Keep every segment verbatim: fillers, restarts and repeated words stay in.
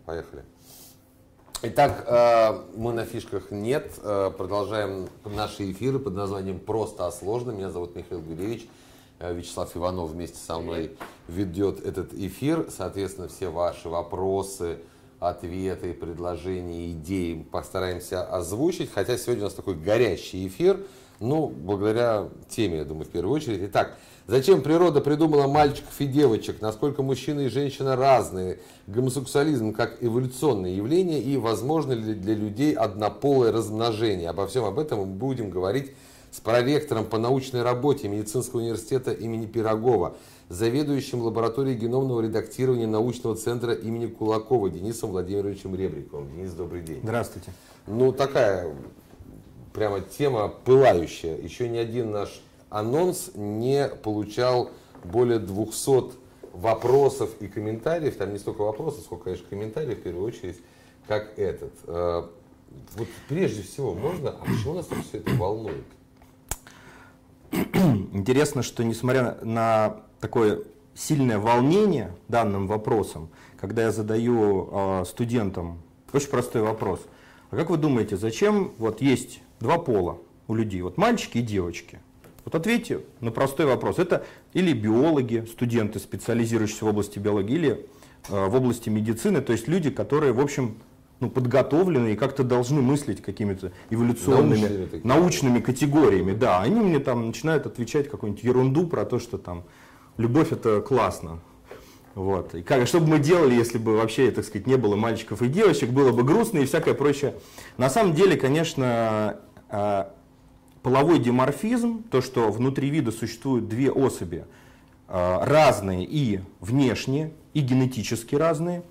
Поехали. Итак, мы на фишках нет. Продолжаем наши эфиры под названием «Просто о сложном». Меня зовут Михаил Гуревич. Вячеслав Иванов вместе со мной ведет этот эфир. Соответственно, все ваши вопросы, ответы, предложения, идеи постараемся озвучить. Хотя сегодня у нас такой горячий эфир. Ну, благодаря теме, я думаю, в первую очередь. Итак, зачем природа придумала мальчиков и девочек? Насколько мужчина и женщина разные? Гомосексуализм как эволюционное явление и возможно ли для людей однополое размножение? Обо всем об этом мы будем говорить с проректором по научной работе Медицинского университета имени Пирогова, заведующим лабораторией геномного редактирования научного центра имени Кулакова Денисом Владимировичем Ребриковым. Денис, добрый день. Здравствуйте. Ну, такая прямо тема пылающая. Еще ни один наш анонс не получал более двухсот вопросов и комментариев. Там не столько вопросов, сколько, конечно, комментариев, в первую очередь, как этот. Вот прежде всего, можно, а почему нас так все это волнует? Интересно, что несмотря на такое сильное волнение данным вопросом, когда я задаю э, студентам очень простой вопрос. А как вы думаете, зачем вот есть два пола у людей, вот мальчики и девочки? Вот ответьте на простой вопрос. Это или биологи, студенты, специализирующиеся в области биологии, или э, в области медицины, то есть люди, которые, в общем, ну, подготовлены и как-то должны мыслить какими-то эволюционными, научными, научными категориями. Да, они мне там начинают отвечать какую-нибудь ерунду про то, что там любовь это классно. Вот. И как, что бы мы делали, если бы вообще, так сказать, не было мальчиков и девочек, было бы грустно и всякое прочее. На самом деле, конечно, половой диморфизм, то, что внутри вида существуют две особи, разные и внешне, и генетически разные,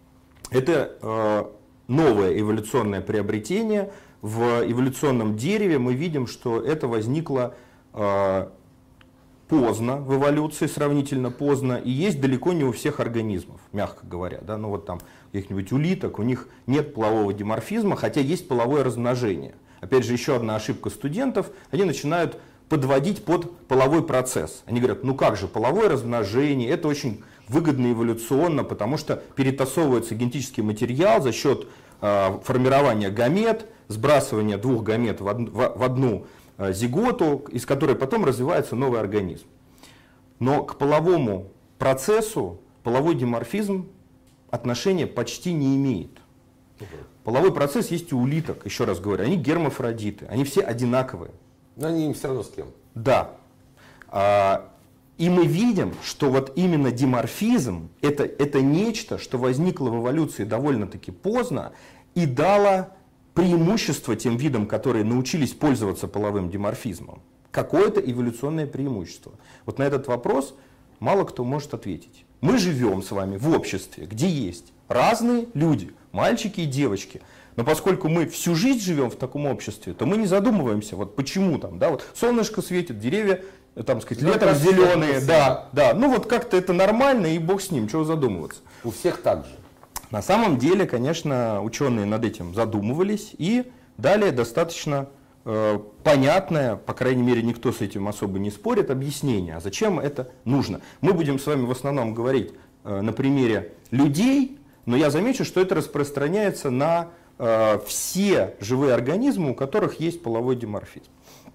это новое эволюционное приобретение. В эволюционном дереве мы видим, что это возникло э, поздно в эволюции, сравнительно поздно, и есть далеко не у всех организмов, мягко говоря. Да? Ну вот там каких-нибудь улиток, у них нет полового диморфизма, хотя есть половое размножение. Опять же, еще одна ошибка студентов, они начинают подводить под половой процесс. Они говорят, ну как же, половое размножение, это очень выгодно эволюционно, потому что перетасовывается генетический материал за счет э, формирования гамет, сбрасывания двух гамет в, од, в, в одну э, зиготу, из которой потом развивается новый организм. Но к половому процессу половой диморфизм отношения почти не имеет. Половой процесс есть у улиток, еще раз говорю, они гермафродиты, они все одинаковые. Но они все равно с кем? Да. А, и мы видим, что вот именно диморфизм это, это нечто, что возникло в эволюции довольно-таки поздно и дало преимущество тем видам, которые научились пользоваться половым диморфизмом. Какое-то эволюционное преимущество. Вот на этот вопрос мало кто может ответить. Мы живем с вами в обществе, где есть разные люди, мальчики и девочки. Но поскольку мы всю жизнь живем в таком обществе, то мы не задумываемся, вот почему там, да, вот солнышко светит, деревья, там, сказать, ну, летом зеленые, да, да, ну вот как-то это нормально, и бог с ним, чего задумываться. У всех так же. На самом деле, конечно, ученые над этим задумывались и дали достаточно э, понятное, по крайней мере, никто с этим особо не спорит, объяснение, а зачем это нужно. Мы будем с вами в основном говорить э, на примере людей, но я замечу, что это распространяется на э, все живые организмы, у которых есть половой диморфизм.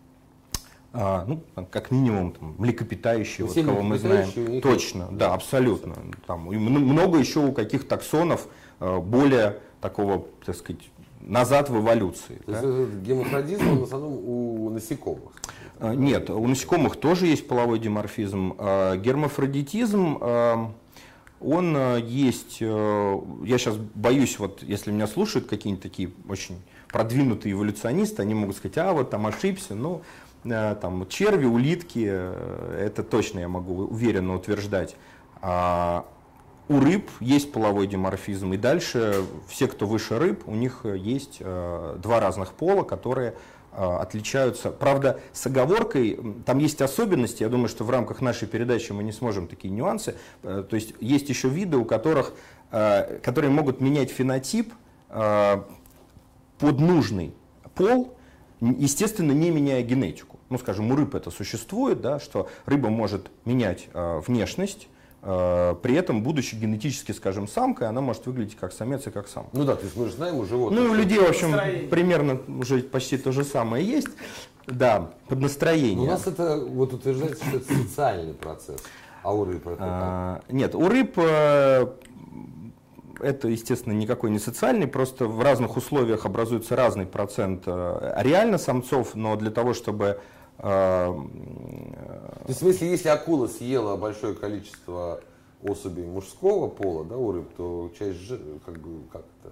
А, ну, как минимум там, млекопитающие, вот, кого мы знаем. Точно, да, да, абсолютно. Там, и много еще у каких таксонов э, более такого, так сказать, назад в эволюции. То да? есть гермафродизм в основном у насекомых? А, нет, у насекомых тоже есть половой диморфизм. А, гермафродитизм, а, он есть, а, я сейчас боюсь, вот, если меня слушают какие-нибудь такие очень продвинутые эволюционисты, они могут сказать, а вот там ошибся, но там черви, улитки, это точно я могу уверенно утверждать. А у рыб есть половой диморфизм, и дальше все, кто выше рыб, у них есть два разных пола, которые отличаются. Правда, с оговоркой, там есть особенности, я думаю, что в рамках нашей передачи мы не сможем такие нюансы. То есть есть еще виды, у которых, которые могут менять фенотип под нужный пол, естественно, не меняя генетику. Ну, скажем, у рыб это существует, да, что рыба может менять э, внешность, При этом, будучи генетически, скажем, самкой, она может выглядеть как самец и как самка. Ну да, то есть мы же знаем у животных. Ну и у людей, в общем, Настроение. примерно уже почти то же самое есть. Да, под настроение. Но у нас это вот утверждается, что это социальный процесс. А у рыб это как? А, нет, у рыб э, это, естественно, никакой не социальный, просто в разных условиях образуется разный процент э, реально самцов, но для того, чтобы... э, То есть, в смысле, если акула съела большое количество особей мужского пола, да, у рыб, то часть же, как бы, как это?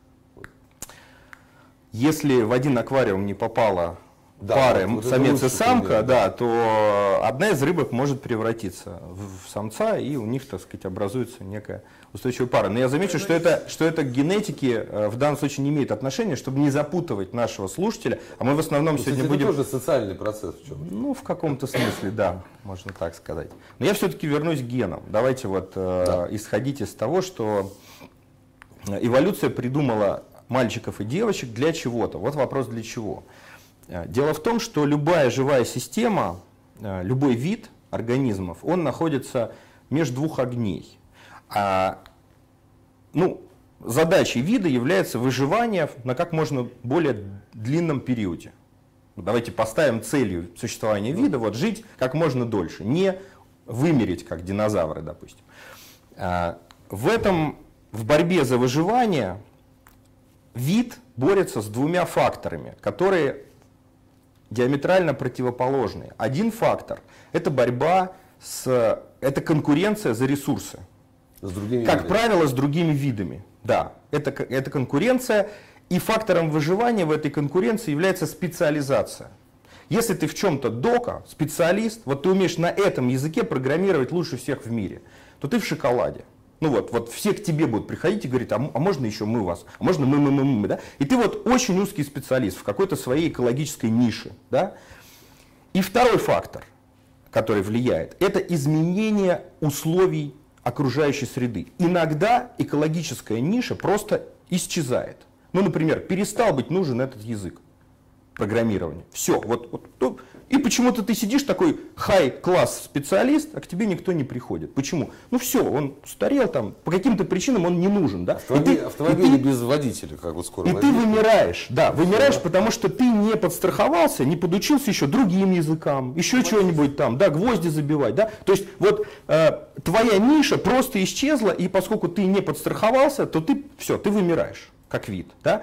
Если в один аквариум не попала Да, пары вот это самец и лучший самка, пример, да, то одна из рыбок может превратиться в, в самца, и у них, так сказать, образуется некая устойчивая пара. Но я замечу, что это, что это к генетике э, в данном случае не имеет отношения, чтобы не запутывать нашего слушателя. А мы в основном Ну, сегодня кстати, будем... это тоже социальный процесс в чем-то. Ну, в каком-то смысле, да, можно так сказать. Но я все-таки вернусь к генам. Давайте вот э, Да. исходить из того, что эволюция придумала мальчиков и девочек для чего-то. Вот вопрос для чего. Э, Дело в том, что любая живая система, э, любой вид организмов, он находится между двух огней. А, ну, задачей вида является выживание на как можно более длинном периоде. Давайте поставим целью существования вида вот жить как можно дольше, не вымереть, как динозавры, допустим. А, В этом, в борьбе за выживание, вид борется с двумя факторами, которые диаметрально противоположные. Один фактор – это борьба с, это конкуренция за ресурсы. С другими Как видами. правило, с другими видами. Да, это, к- это конкуренция, и фактором выживания в этой конкуренции является специализация. Если ты в чем-то дока, специалист, вот ты умеешь на этом языке программировать лучше всех в мире, то ты в шоколаде. Ну вот, вот все к тебе будут приходить и говорить, а, м- а можно еще мы вас, а можно мы, мы, мы, мы, да? И ты вот очень узкий специалист в какой-то своей экологической нише, да? И второй фактор, который влияет, это изменение условий окружающей среды. Иногда экологическая ниша просто исчезает. Ну, например, перестал быть нужен этот язык программирования. Все. Вот, вот, ну, и почему-то ты сидишь такой хай-класс специалист, а к тебе никто не приходит. Почему? Ну все, он устарел там, по каким-то причинам он не нужен. Да? И Автомобиль, ты- автомобили и ты- без водителя, как вот скоро и ты возникнут. вымираешь, да, вымираешь, Да. потому что ты не подстраховался, не подучился еще другим языкам, еще чего-нибудь там, да, гвозди забивать, да. То есть вот э, твоя ниша просто исчезла, и поскольку ты не подстраховался, то ты все, ты вымираешь как вид, да.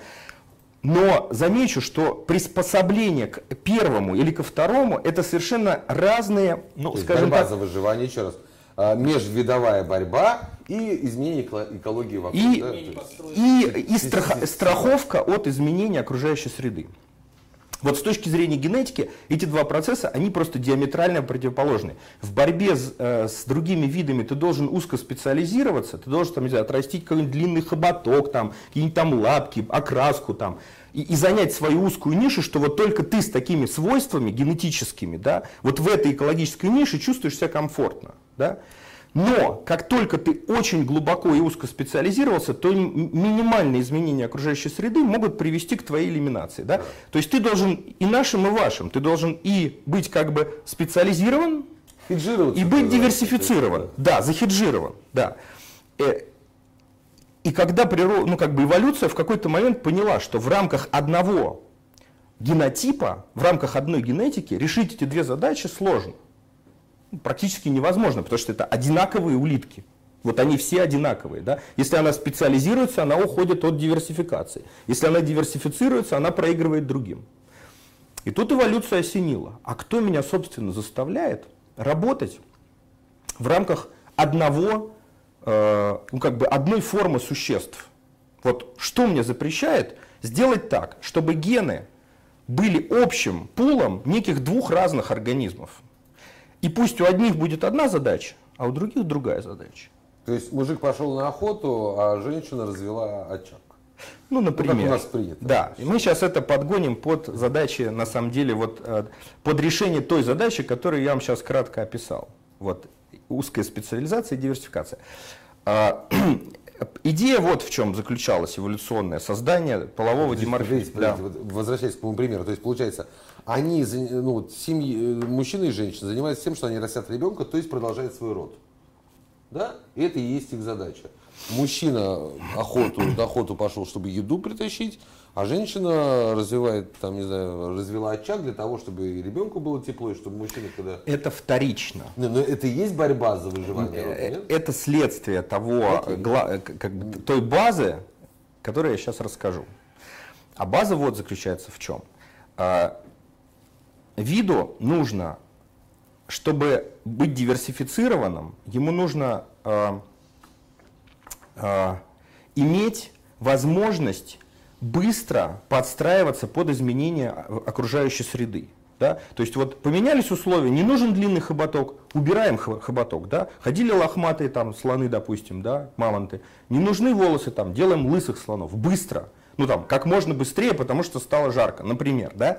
Но замечу, что приспособление к первому или ко второму это совершенно разные, ну, То есть скажем борьба так, за выживание, еще раз, а, межвидовая борьба и изменение эко- экологии вокруг. И, да, то есть- и, и страх- страховка от изменения окружающей среды. Вот с точки зрения генетики эти два процесса, они просто диаметрально противоположны. В борьбе с, э, с другими видами ты должен узко специализироваться, ты должен там, не знаю, отрастить какой-нибудь длинный хоботок, там, какие-нибудь там лапки, окраску там, и, и занять свою узкую нишу, что вот только ты с такими свойствами генетическими, да, вот в этой экологической нише чувствуешь себя комфортно. Да? Но как только ты очень глубоко и узко специализировался, то м- минимальные изменения окружающей среды могут привести к твоей элиминации. Да? То есть ты должен и нашим, и вашим, ты должен и быть как бы специализирован, Хеджироваться, и быть называется, диверсифицирован. то есть, Да, захеджирован. Да. Э, И когда природа, ну, как бы эволюция в какой-то момент поняла, что в рамках одного генотипа, в рамках одной генетики решить эти две задачи сложно. Практически невозможно, потому что это одинаковые улитки. Вот они все одинаковые. Да? Если она специализируется, она уходит от диверсификации. Если она диверсифицируется, она проигрывает другим. И тут эволюция осенила. А кто меня, собственно, заставляет работать в рамках одного, э, ну, как бы одной формы существ? Вот что мне запрещает сделать так, чтобы гены были общим пулом неких двух разных организмов? И пусть у одних будет одна задача, а у других другая задача. То есть мужик пошел на охоту, а женщина развела очаг. Ну, например. как у нас принято. Да, и мы сейчас это подгоним под задачи, на самом деле, вот, э, под решение той задачи, которую я вам сейчас кратко описал. Вот, узкая специализация и диверсификация. А, идея вот в чем заключалась эволюционное создание полового Подождите, диморфизма. подождите, подождите, вот возвращаясь к моему примеру, то есть получается, они, за- ну, вот семьи, э, мужчина и женщина занимаются тем, что они растят ребенка, то есть продолжают свой род. Да? И это и есть их задача. Мужчина охоту, на охоту пошел, чтобы еду притащить, а женщина развивает, там, не знаю, развела очаг для того, чтобы и ребенку было тепло, и чтобы мужчина, когда... Это вторично. Не, но это и есть борьба за выживание. Нет? Это следствие того, гла... как бы, той базы, которую я сейчас расскажу. А база вот заключается в чем. Виду нужно, чтобы быть диверсифицированным, ему нужно э, э, иметь возможность быстро подстраиваться под изменения окружающей среды. Да? То есть вот поменялись условия, не нужен длинный хоботок, убираем хоботок. Да? Ходили лохматые там, слоны, допустим, да, мамонты, не нужны волосы, там, делаем лысых слонов, быстро. Ну там, как можно быстрее, потому что стало жарко, например. Да?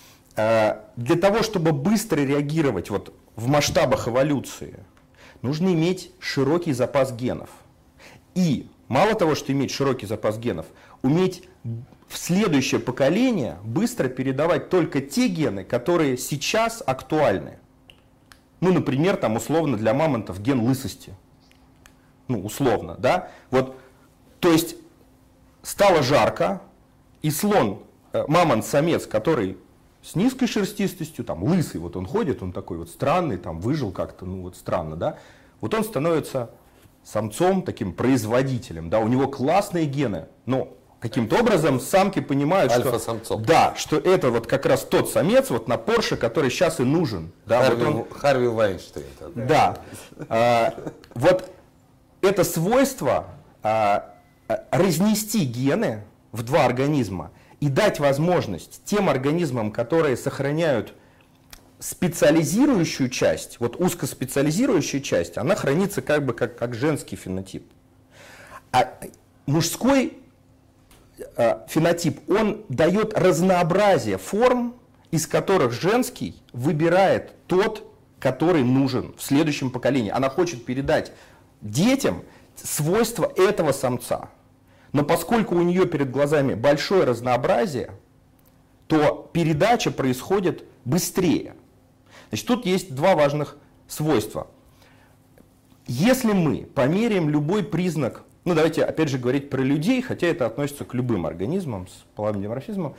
Для того, чтобы быстро реагировать вот в масштабах эволюции, нужно иметь широкий запас генов. И мало того, что иметь широкий запас генов, уметь в следующее поколение быстро передавать только те гены, которые сейчас актуальны. Ну, например, там условно для мамонтов ген лысости. Ну, условно, да? Вот, то есть стало жарко, и слон, мамонт-самец, который с низкой шерстистостью, там, лысый, вот он ходит, он такой вот странный, там, выжил как-то, ну, вот странно, да, вот он становится самцом, таким производителем, да, у него классные гены, но каким-то образом самки понимают, что, да, что это вот как раз тот самец вот на Порше, который сейчас и нужен. Да, Харви, вот он, Харви Вайнштейн. Да, а, вот это свойство а, разнести гены в два организма и дать возможность тем организмам, которые сохраняют специализирующую часть, вот узкоспециализирующая часть, она хранится как бы как, как женский фенотип. А мужской э, фенотип, он дает разнообразие форм, из которых женский выбирает тот, который нужен в следующем поколении. Она хочет передать детям свойства этого самца. Но поскольку у нее перед глазами большое разнообразие, то передача происходит быстрее. Значит, тут есть два важных свойства. Если мы померяем любой признак, ну давайте опять же говорить про людей, хотя это относится к любым организмам с половым диморфизмом,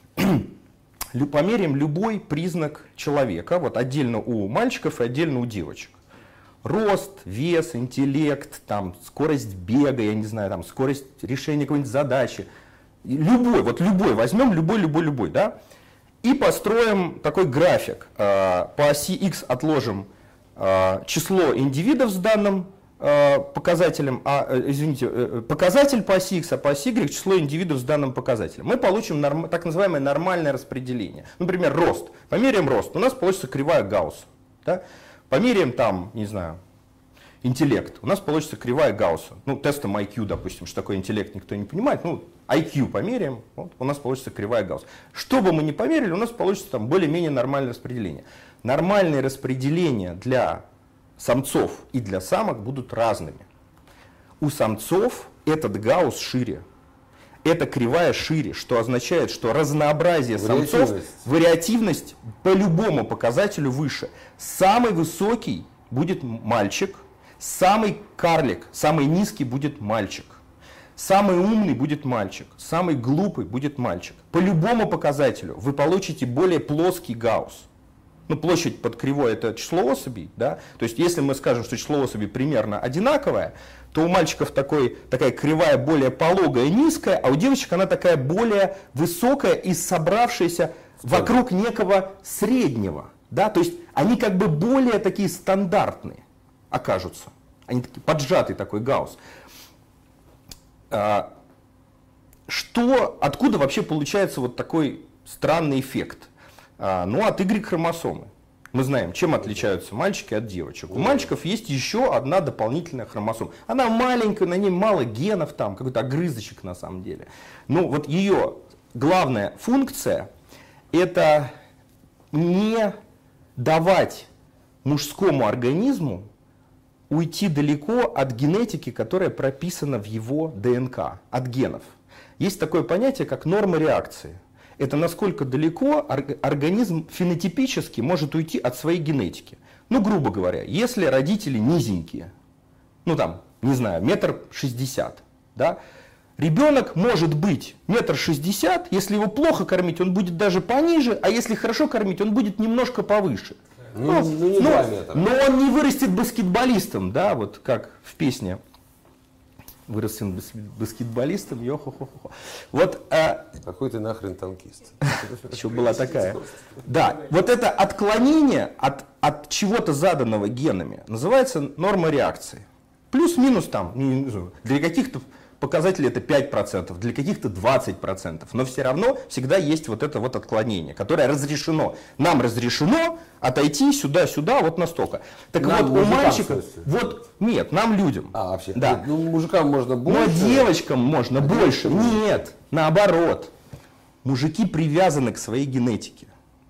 померяем любой признак человека, вот отдельно у мальчиков и отдельно у девочек. Рост, вес, интеллект, там, скорость бега, я не знаю, там, скорость решения какой-нибудь задачи. Любой, вот любой, возьмем любой, любой, любой, да, и построим такой график. По оси X отложим число индивидов с данным показателем, а, извините, показатель по оси X, а по оси Y число индивидов с данным показателем. Мы получим норм, так называемое нормальное распределение. Например, рост. Померяем рост, у нас получится кривая Гаусса. Да? Померяем там, не знаю, интеллект. У нас получится кривая Гаусса. Ну, тестом ай кью, допустим, что такое интеллект, никто не понимает. Ну, ай кью померяем, вот, у нас получится кривая Гаусса. Что бы мы ни померили, у нас получится там более-менее нормальное распределение. Нормальные распределения для самцов и для самок будут разными. У самцов этот Гаусс шире. Эта кривая шире, что означает, что разнообразие самцов, вариативность по любому показателю выше. Самый высокий будет мальчик, самый карлик, самый низкий будет мальчик. Самый умный будет мальчик, самый глупый будет мальчик. По любому показателю вы получите более плоский Гаусс. Ну, площадь под кривой — это число особей, да? То есть, если мы скажем, что число особей примерно одинаковое, то у мальчиков такой, такая кривая более пологая, низкая, а у девочек она такая более высокая и собравшаяся вокруг некого среднего. Да? То есть, они как бы более такие стандартные окажутся. Они такие поджатый такой Гаусс. Что, откуда вообще получается вот такой странный эффект? Ну, от Y-хромосомы. Мы знаем, чем отличаются мальчики от девочек. У мальчиков есть еще одна дополнительная хромосома. Она маленькая, на ней мало генов, там какой-то огрызочек на самом деле. Но вот ее главная функция — это не давать мужскому организму уйти далеко от генетики, которая прописана в его ДНК, от генов. Есть такое понятие, как норма реакции. Это насколько далеко организм фенотипически может уйти от своей генетики. Ну, грубо говоря, если родители низенькие, ну там, не знаю, метр шестьдесят, да, ребенок может быть метр шестьдесят, если его плохо кормить, он будет даже пониже, а если хорошо кормить, он будет немножко повыше. Ну, ну, ну, не но, но он не вырастет баскетболистом, да, вот как в песне. Вырастет баскетболистом, йо-хо-хо-хо. Вот, а, какой ты нахрен танкист. Еще была такая. Да, вот это отклонение от, от чего-то заданного генами называется норма реакции. Плюс-минус там, для каких-то показателей это пять процентов, для каких-то двадцать процентов. Но все равно всегда есть вот это вот отклонение, которое разрешено. Нам разрешено отойти сюда-сюда вот настолько. Так нам, вот у мальчиков, вот нет, нам людям. А, вообще? Да. Нет, ну, мужикам можно больше. Но девочкам можно а больше. Нет, наоборот. Мужики привязаны к своей генетике.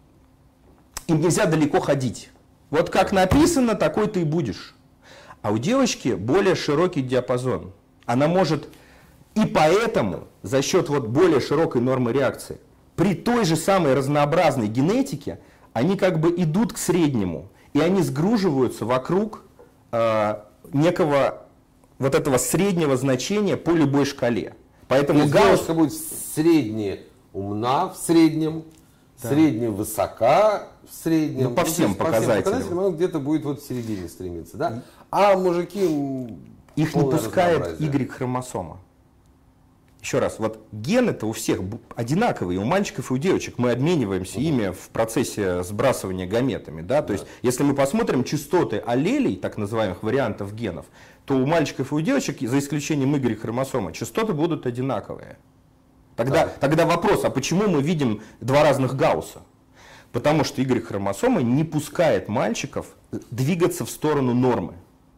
Им нельзя далеко ходить. Вот как написано, такой ты и будешь. А у девочки более широкий диапазон. Она может, и поэтому за счет вот более широкой нормы реакции, при той же самой разнообразной генетике, они как бы идут к среднему. И они сгруживаются вокруг э, некого вот этого среднего значения по любой шкале. Поэтому Гаусс... девушка будет средне умна в среднем, да. средне высока в среднем. Ну, по всем по показателям. Всем показателям она где-то будет вот в середине стремиться. Да? А мужики... Их не пускает Y-хромосома. Еще раз, вот гены-то у всех одинаковые, у мальчиков и у девочек. Мы обмениваемся угу. ими в процессе сбрасывания гаметами. Да? То да. есть, если мы посмотрим частоты аллелей, так называемых вариантов генов, то у мальчиков и у девочек, за исключением Y-хромосомы, частоты будут одинаковые. Тогда, да. тогда вопрос, а почему мы видим два разных Гаусса? Потому что Y-хромосома не пускает мальчиков двигаться в сторону нормы.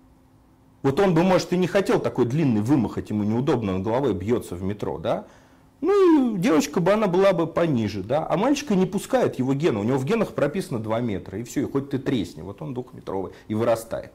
Вот он бы, может, и не хотел такой длинный вымахать, ему неудобно, он головой бьется в метро, да? Ну и девочка бы, она была бы пониже, да? А мальчика не пускает его гены, у него в генах прописано два метра, и все, и хоть ты тресни, вот он двухметровый и вырастает.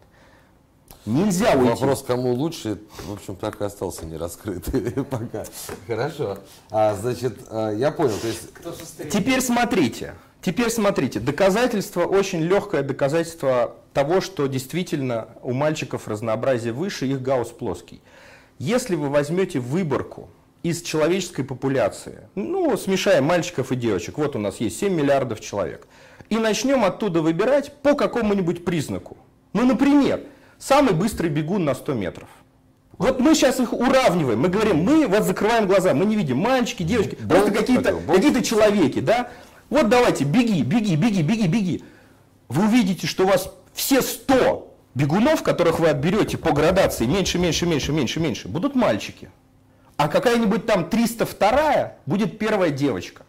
Нельзя уйти. Вопрос, кому лучше, в общем, так и остался не раскрытый пока. Хорошо. А, значит, я понял, то есть... Теперь смотрите. Теперь смотрите, доказательство, очень легкое доказательство того, что действительно у мальчиков разнообразие выше, их Гаусс плоский. Если вы возьмете выборку из человеческой популяции, ну, смешаем мальчиков и девочек, вот у нас есть семь миллиардов человек, и начнем оттуда выбирать по какому-нибудь признаку. Ну, например, самый быстрый бегун на сто метров. Вот мы сейчас их уравниваем, мы говорим, мы вот закрываем глаза, мы не видим мальчики, девочки, просто какие-то какие-то человеки, да? Вот давайте, беги, беги, беги, беги, беги. Вы увидите, что у вас все сто бегунов, которых вы отберете по градации, меньше, меньше, меньше, меньше, меньше, будут мальчики. А какая-нибудь там триста вторая будет первая девочка.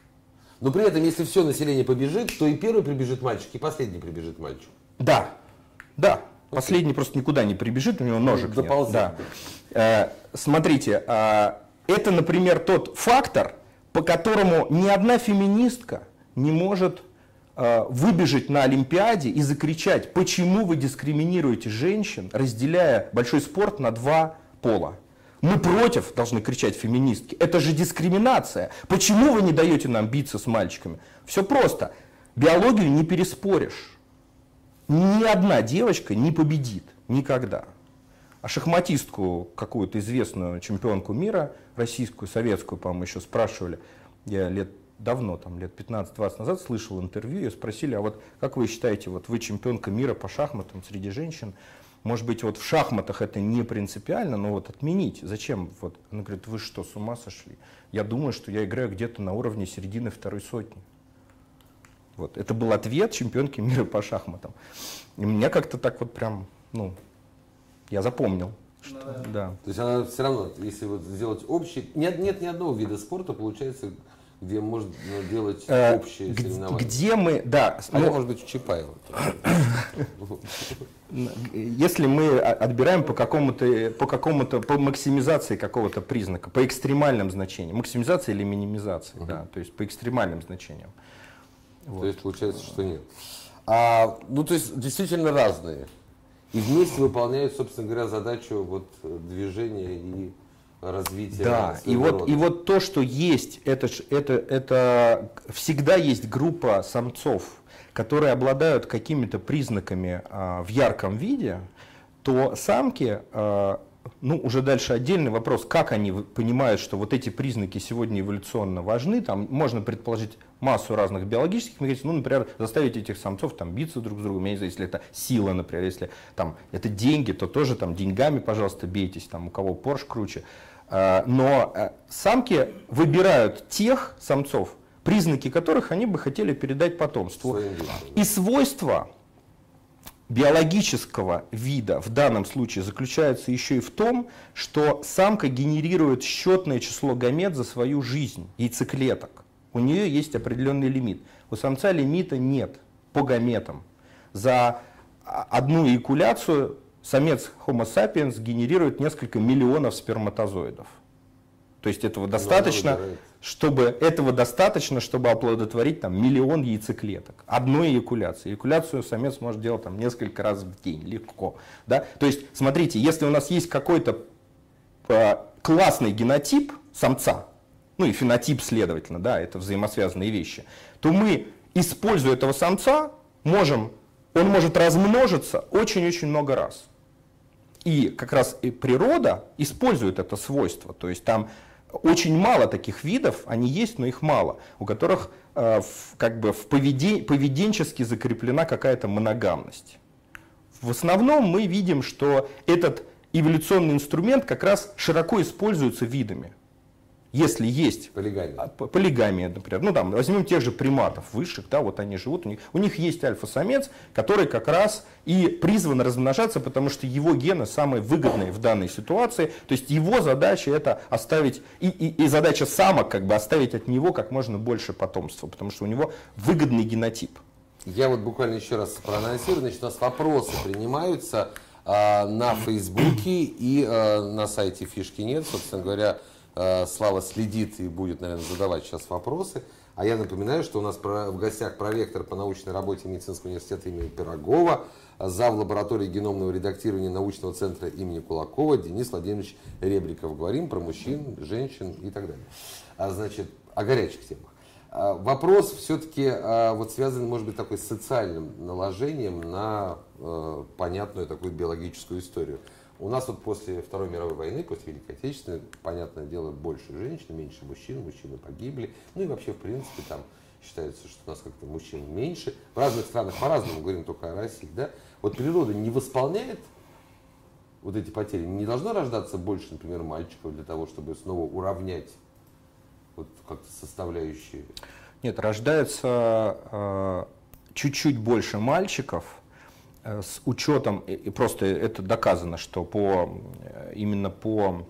Но при этом, если все население побежит, то и первый прибежит мальчик, и последний прибежит мальчик. Да, да. Последний просто никуда не прибежит, у него ножек нет. Да. Э, смотрите, э, это, например, тот фактор, по которому ни одна феминистка не может э, выбежать на Олимпиаде и закричать, почему вы дискриминируете женщин, разделяя большой спорт на два пола. Мы против, должны кричать феминистки. Это же дискриминация. Почему вы не даете нам биться с мальчиками? Все просто. Биологию не переспоришь. Ни одна девочка не победит. Никогда. А шахматистку, какую-то известную чемпионку мира, российскую, советскую, по-моему, еще спрашивали, я лет давно, там, лет пятнадцать-двадцать назад слышал интервью, ее спросили, а вот как вы считаете, вот вы чемпионка мира по шахматам среди женщин, может быть, вот в шахматах это не принципиально, но вот отменить, зачем? Вот, она говорит, вы что, с ума сошли? Я думаю, что я играю где-то на уровне середины второй сотни. Вот, это был ответ чемпионки мира по шахматам. И меня как-то так вот прям, ну, я запомнил. Что, да. Да. То есть она все равно, если вот сделать общий, нет, нет ни одного вида спорта, получается, где можно делать э, общие соревнования. Где мы, да. А ну, может быть, у Чапаева. Если мы отбираем по какому-то, по какому-то, по максимизации какого-то признака, по экстремальным значениям, максимизация или минимизация, uh-huh. да, то есть по экстремальным значениям. Вот. То есть получается, что нет. А, ну, то есть действительно разные. И вместе выполняют, собственно говоря, задачу вот, движения и развития. Да, и вот, и вот то, что есть, это, это, это всегда есть группа самцов, которые обладают какими-то признаками а, в ярком виде, то самки, ну, уже дальше отдельный вопрос, как они понимают, что вот эти признаки сегодня эволюционно важны. Там можно предположить массу разных биологических механизмов, ну, например, заставить этих самцов там биться друг с другом, я не знаю, если это сила, например, если там это деньги, то тоже там деньгами, пожалуйста, бейтесь, там у кого Порш круче. Но самки выбирают тех самцов, признаки которых они бы хотели передать потомству. И свойства биологического вида в данном случае заключаются еще и в том, что самка генерирует счетное число гамет за свою жизнь, яйцеклеток. У нее есть определенный лимит. У самца лимита нет по гаметам. За одну эякуляцию самец Homo sapiens генерирует несколько миллионов сперматозоидов. То есть этого достаточно, чтобы, этого достаточно, чтобы оплодотворить там, миллион яйцеклеток. Одной эякуляции. Эякуляцию самец может делать там, несколько раз в день, легко. Да? То есть, смотрите, если у нас есть какой-то э, классный генотип самца, ну и фенотип, следовательно, да, это взаимосвязанные вещи, то мы, используя этого самца, можем, он может размножиться очень-очень много раз. И как раз и природа использует это свойство. То есть там очень мало таких видов, они есть, но их мало, у которых э, в, как бы в поведен... поведенчески закреплена какая-то моногамность. В основном мы видим, что этот эволюционный инструмент как раз широко используется видами. Если есть полигамия, полигамия, например, ну там возьмем тех же приматов высших, да, вот они живут, у них, у них есть альфа-самец, который как раз и призван размножаться, потому что его гены самые выгодные в данной ситуации, то есть его задача это оставить, и, и, и задача самок как бы оставить от него как можно больше потомства, потому что у него выгодный генотип. Я вот буквально еще раз проанонсирую, значит, у нас вопросы принимаются э, на Фейсбуке и э, на сайте Фишки нет, собственно говоря. Слава следит и будет, наверное, задавать сейчас вопросы. А я напоминаю, что у нас в гостях проректор по научной работе Медицинского университета имени Пирогова, зав. Лаборатории геномного редактирования научного центра имени Кулакова Денис Владимирович Ребриков. Говорим про мужчин, женщин и так далее. А, значит, о горячих темах. А, вопрос все-таки а, вот связан, может быть, такой с социальным наложением на а, понятную такую биологическую историю. У нас вот после Второй мировой войны, после Великой Отечественной, понятное дело, больше женщин, меньше мужчин, мужчины погибли. Ну и вообще, в принципе, там считается, что у нас как-то мужчин меньше. В разных странах по-разному, говорим только о России, да? Вот природа не восполняет вот эти потери? Не должно рождаться больше, например, мальчиков для того, чтобы снова уравнять вот как-то составляющие? Нет, рождается э, чуть-чуть больше мальчиков, с учетом, и просто это доказано, что по, именно по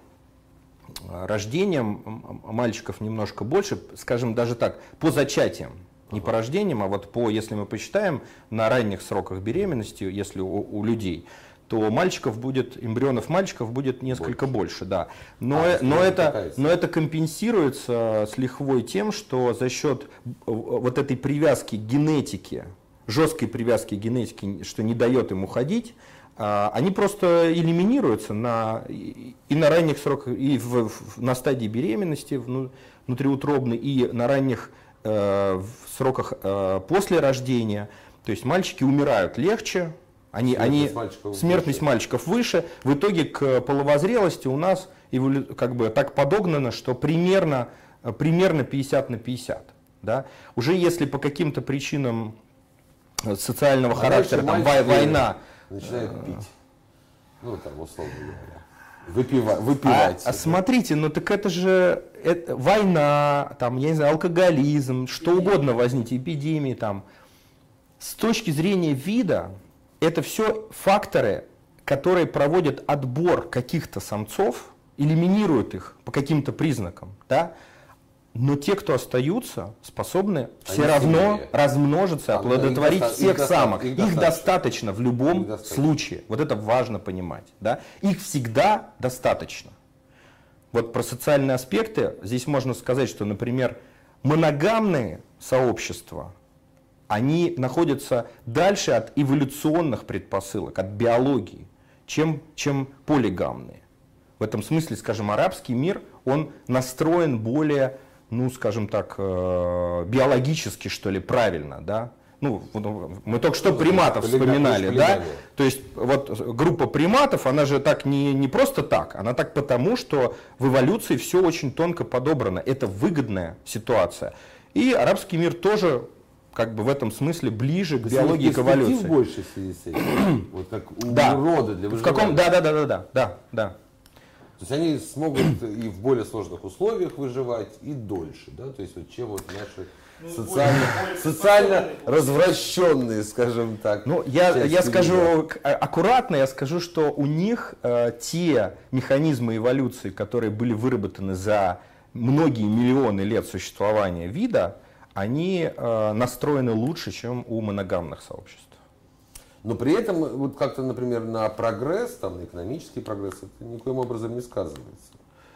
рождениям мальчиков немножко больше, скажем даже так, по зачатиям, не по рождениям, а вот по, если мы посчитаем, на ранних сроках беременности, если у, у людей, то мальчиков будет, эмбрионов мальчиков будет несколько больше, больше да. Но, а, но, это, но это компенсируется с лихвой тем, что за счет вот этой привязки к генетике, жесткой привязки к генетике, что не дает им уходить, они просто элиминируются на, и на ранних сроках, и в, в, на стадии беременности внутриутробной, и на ранних э, сроках э, после рождения. То есть мальчики умирают легче, они, смертность, они, мальчиков, смертность выше. мальчиков выше. В итоге к половозрелости у нас как бы так подогнано, что примерно, примерно пятьдесят на пятьдесят. Да? Уже если по каким-то причинам социального а характера, там, война. Начинают пить. Ну, там, условно говоря. Выпива, выпивать. А, а смотрите, ну так это же это, война, там, я не знаю, алкоголизм, что угодно возьмите, эпидемии. Там. С точки зрения вида, это все факторы, которые проводят отбор каких-то самцов, элиминируют их по каким-то признакам. Да? Но те, кто остаются, способны все Они равно сильнее. размножиться, а, оплодотворить их всех их самок. Их, их достаточно в любом достаточно. случае. Вот это важно понимать. Да? Их всегда достаточно. Вот про социальные аспекты здесь можно сказать, что, например, моногамные сообщества, они находятся дальше от эволюционных предпосылок, от биологии, чем, чем полигамные. В этом смысле, скажем, арабский мир, он настроен более, ну, скажем так, биологически, что ли, правильно, да? Ну, мы только что приматов вспоминали, да? То есть вот группа приматов, она же так не, не просто так, она так потому, что в эволюции все очень тонко подобрано. Это выгодная ситуация. И арабский мир тоже как бы в этом смысле ближе к биологии, к эволюции. Больше в связи с этим, вот как у рода для выживания. В каком? Да, да, да, да, да, да, да. То есть они смогут и в более сложных условиях выживать, и дольше, да? То есть вот чем вот наши ну, социально, более, социально развращенные, скажем так. Ну, я, я скажу аккуратно, я скажу, что у них э, те механизмы эволюции, которые были выработаны за многие миллионы лет существования вида, они э, настроены лучше, чем у моногамных сообществ. Но при этом, вот как-то, например, на прогресс, там, на экономический прогресс, это никоим образом не сказывается.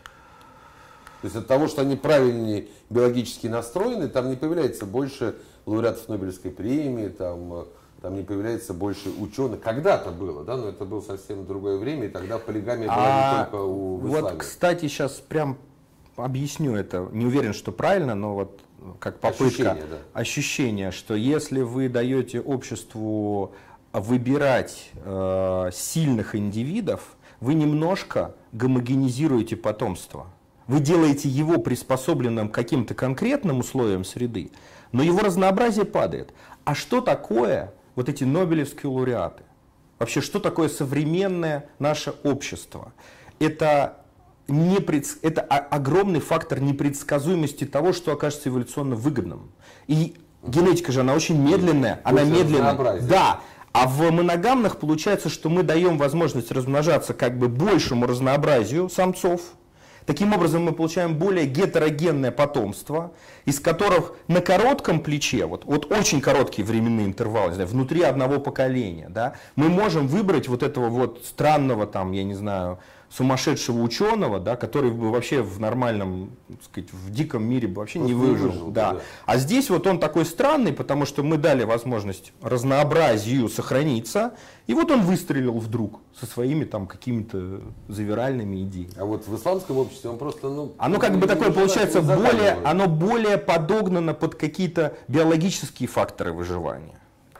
То есть от того, что они правильнее биологически настроены, там не появляется больше лауреатов Нобелевской премии, там, там не появляется больше ученых. Когда-то было, да, но это было совсем другое время, и тогда полигамия была а не только у в исламе. Вот, кстати, сейчас прям объясню это. Не уверен, что правильно, но вот как попытка. Ощущение, да. Ощущение, что если вы даете обществу выбирать э, сильных индивидов, вы немножко гомогенизируете потомство. Вы делаете его приспособленным к каким-то конкретным условиям среды, но его разнообразие падает. А что такое вот эти нобелевские лауреаты? Вообще, что такое современное наше общество? Это, непредс... Это огромный фактор непредсказуемости того, что окажется эволюционно выгодным. И генетика же, она очень медленная, она медленная. Да. А в моногамных получается, что мы даем возможность размножаться как бы большему разнообразию самцов. Таким образом мы получаем более гетерогенное потомство, из которых на коротком плече, вот, вот очень короткие временные интервалы, не знаю, внутри одного поколения, да, мы можем выбрать вот этого вот странного, там, я не знаю, сумасшедшего ученого, да, который бы вообще в нормальном, так сказать, в диком мире бы вообще не выжил. выжил да. Да. А здесь вот он такой странный, потому что мы дали возможность разнообразию сохраниться, и вот он выстрелил вдруг со своими там какими-то завиральными идеями. А вот в исламском обществе он просто, ну... Оно как бы такое получается более, оно более подогнано под какие-то биологические факторы выживания.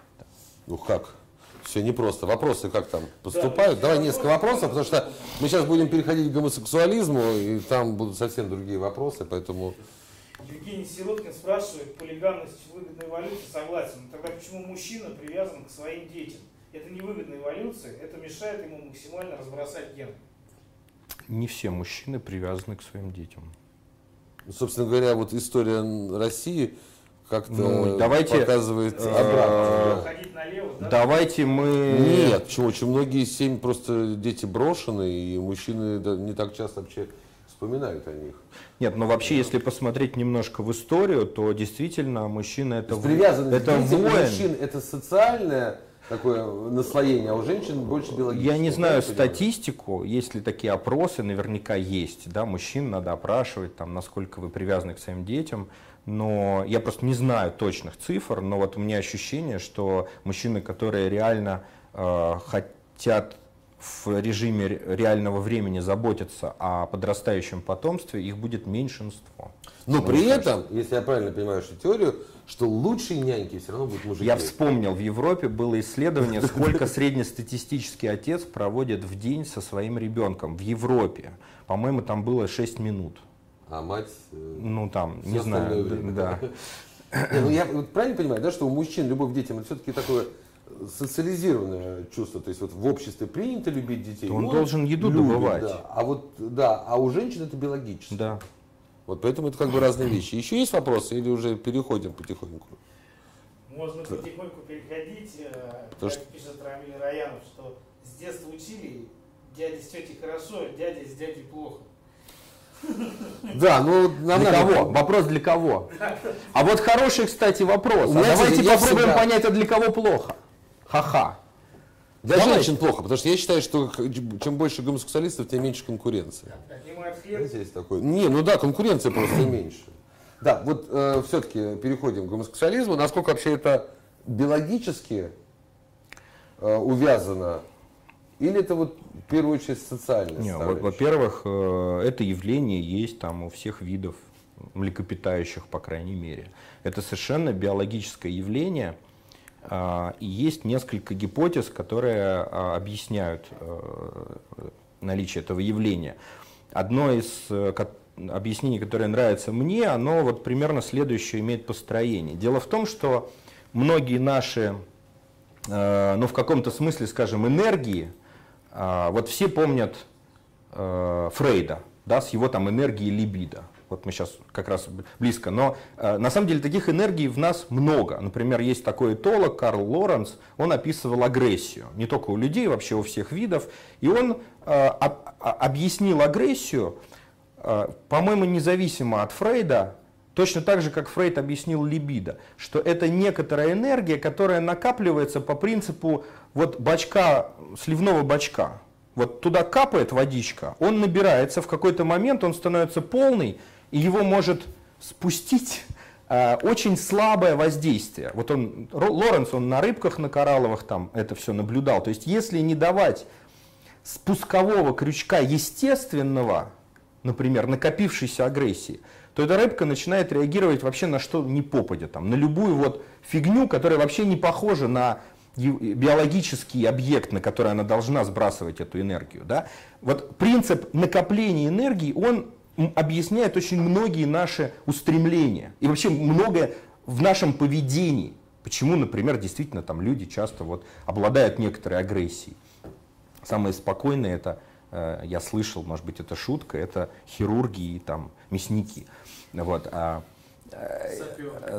Ну как? Все непросто. Вопросы как там поступают? Да, Давай несколько вопросов, потому что мы сейчас будем переходить к гомосексуализму, и там будут совсем другие вопросы, поэтому... Евгений Сироткин спрашивает, полигамность выгодной эволюции, согласен. Но тогда почему мужчина привязан к своим детям? Это не выгодная эволюция, это мешает ему максимально разбросать ген. Не все мужчины привязаны к своим детям. Собственно говоря, вот история России как-то ну, давайте, показывает э, обратно. Налево, да? Давайте мы... Нет, почему? Очень многие семьи просто дети брошены, и мужчины не так часто вообще вспоминают о них. Нет, но вообще, если посмотреть немножко в историю, то действительно мужчина это, привязанность это к детям воин. Мужчин это социальное такое наслоение, а у женщин больше биологическое. Я не знаю статистику, есть ли такие опросы, наверняка есть. Да, мужчин надо опрашивать, там, насколько вы привязаны к своим детям. Но я просто не знаю точных цифр, но вот у меня ощущение, что мужчины, которые реально э, хотят в режиме реального времени заботиться о подрастающем потомстве, их будет меньшинство. Но при этом, если я правильно понимаю эту теорию, что лучшие няньки все равно будут мужики. Я вспомнил, в Европе было исследование, сколько среднестатистический отец проводит в день со своим ребенком. В Европе, по-моему, там было шесть минут. А мать? Ну там, не знаю. Да. Не, ну, я вот правильно понимаю, да, что у мужчин любовь к детям это все-таки такое социализированное чувство, то есть вот в обществе принято любить детей. Он, он должен еду любит, добывать. Да. А вот да, а у женщин это биологически. Да. Вот поэтому это как бы разные вещи. Еще есть вопросы или уже переходим потихоньку? Можно потихоньку переходить. То, как что... пишет Рамиль Раянов, что с детства учили, дядя с тетей хорошо, дядя с дядей плохо. Да, ну нам для надо... кого? Вопрос для кого? А вот хороший, кстати, вопрос. А Знаете, давайте попробуем всегда... понять, а для кого плохо. Ха-ха. Для Давайте. женщин плохо, потому что я считаю, что чем больше гомосексуалистов, тем меньше конкуренции. Знаете, есть такое. Не, ну да, конкуренция просто меньше. Да, вот э, все-таки переходим к гомосексуализму. Насколько вообще это биологически э, увязано? Или это вот в первую очередь социальное? Не, вот, во-первых, это явление есть там у всех видов млекопитающих, по крайней мере. Это совершенно биологическое явление. И есть несколько гипотез, которые объясняют наличие этого явления. Одно из объяснений, которое нравится мне, оно вот примерно следующее имеет построение. Дело в том, что многие наши, ну в каком-то смысле, скажем, энергии, вот все помнят Фрейда, да, с его там энергией либидо. Вот мы сейчас как раз близко. Но э, на самом деле таких энергий в нас много. Например, есть такой этолог Карл Лоренц, он описывал агрессию. Не только у людей, вообще у всех видов. И он э, об, объяснил агрессию, э, по-моему, независимо от Фрейда, точно так же, как Фрейд объяснил либидо, что это некоторая энергия, которая накапливается по принципу вот бачка, сливного бачка. Вот туда капает водичка, он набирается, в какой-то момент он становится полный, и его может спустить э, очень слабое воздействие. Вот он, Лоренц, он на рыбках, на коралловых там это все наблюдал. То есть если не давать спускового крючка естественного, например, накопившейся агрессии, то эта рыбка начинает реагировать вообще на что ни попадя, там, на любую вот фигню, которая вообще не похожа на биологический объект, на который она должна сбрасывать эту энергию. Да? Вот принцип накопления энергии, он объясняет очень многие наши устремления и вообще многое в нашем поведении. Почему, например, действительно там люди часто вот обладают некоторой агрессией. Самое спокойное это, э, я слышал, может быть это шутка, это хирурги и там мясники. Вот, а, э,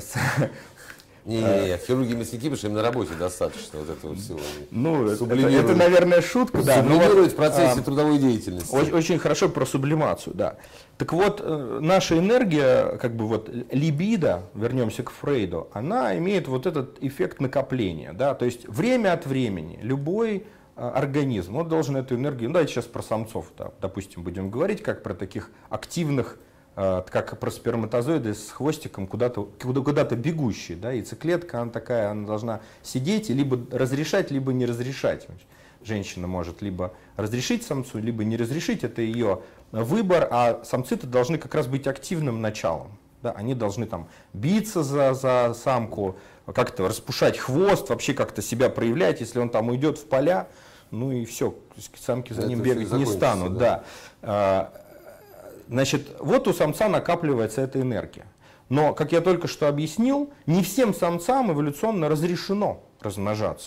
Не-не-не, хирурги и мясники, потому что им на работе достаточно вот этого всего. Ну, это, это, наверное, шутка. Да, сублимировать в процессе а, трудовой деятельности. Очень, очень хорошо про сублимацию, да. Так вот, наша энергия, как бы вот либидо, вернемся к Фрейду, она имеет вот этот эффект накопления. Да? То есть время от времени любой организм, он должен эту энергию, ну давайте сейчас про самцов, да, допустим, будем говорить, как про таких активных, как про сперматозоиды с хвостиком куда-то куда, куда-то бегущие, да, яйцеклетка, она такая, она должна сидеть и либо разрешать, либо не разрешать. Женщина может либо разрешить самцу, либо не разрешить, это ее выбор, а самцы-то должны как раз быть активным началом. Да, они должны там биться за, за самку, как-то распушать хвост, вообще как-то себя проявлять, если он там уйдет в поля, ну и все, самки за это ним бегать не станут. Да. Да. Значит, вот у самца накапливается эта энергия. Но, как я только что объяснил, не всем самцам эволюционно разрешено размножаться.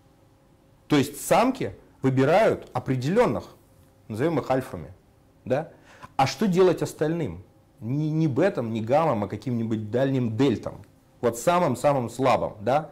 То есть самки выбирают определенных, назовем их альфами. Да? А что делать остальным? Не, не бетам, не гаммам, а каким-нибудь дальним дельтам. Вот самым-самым слабым. Да?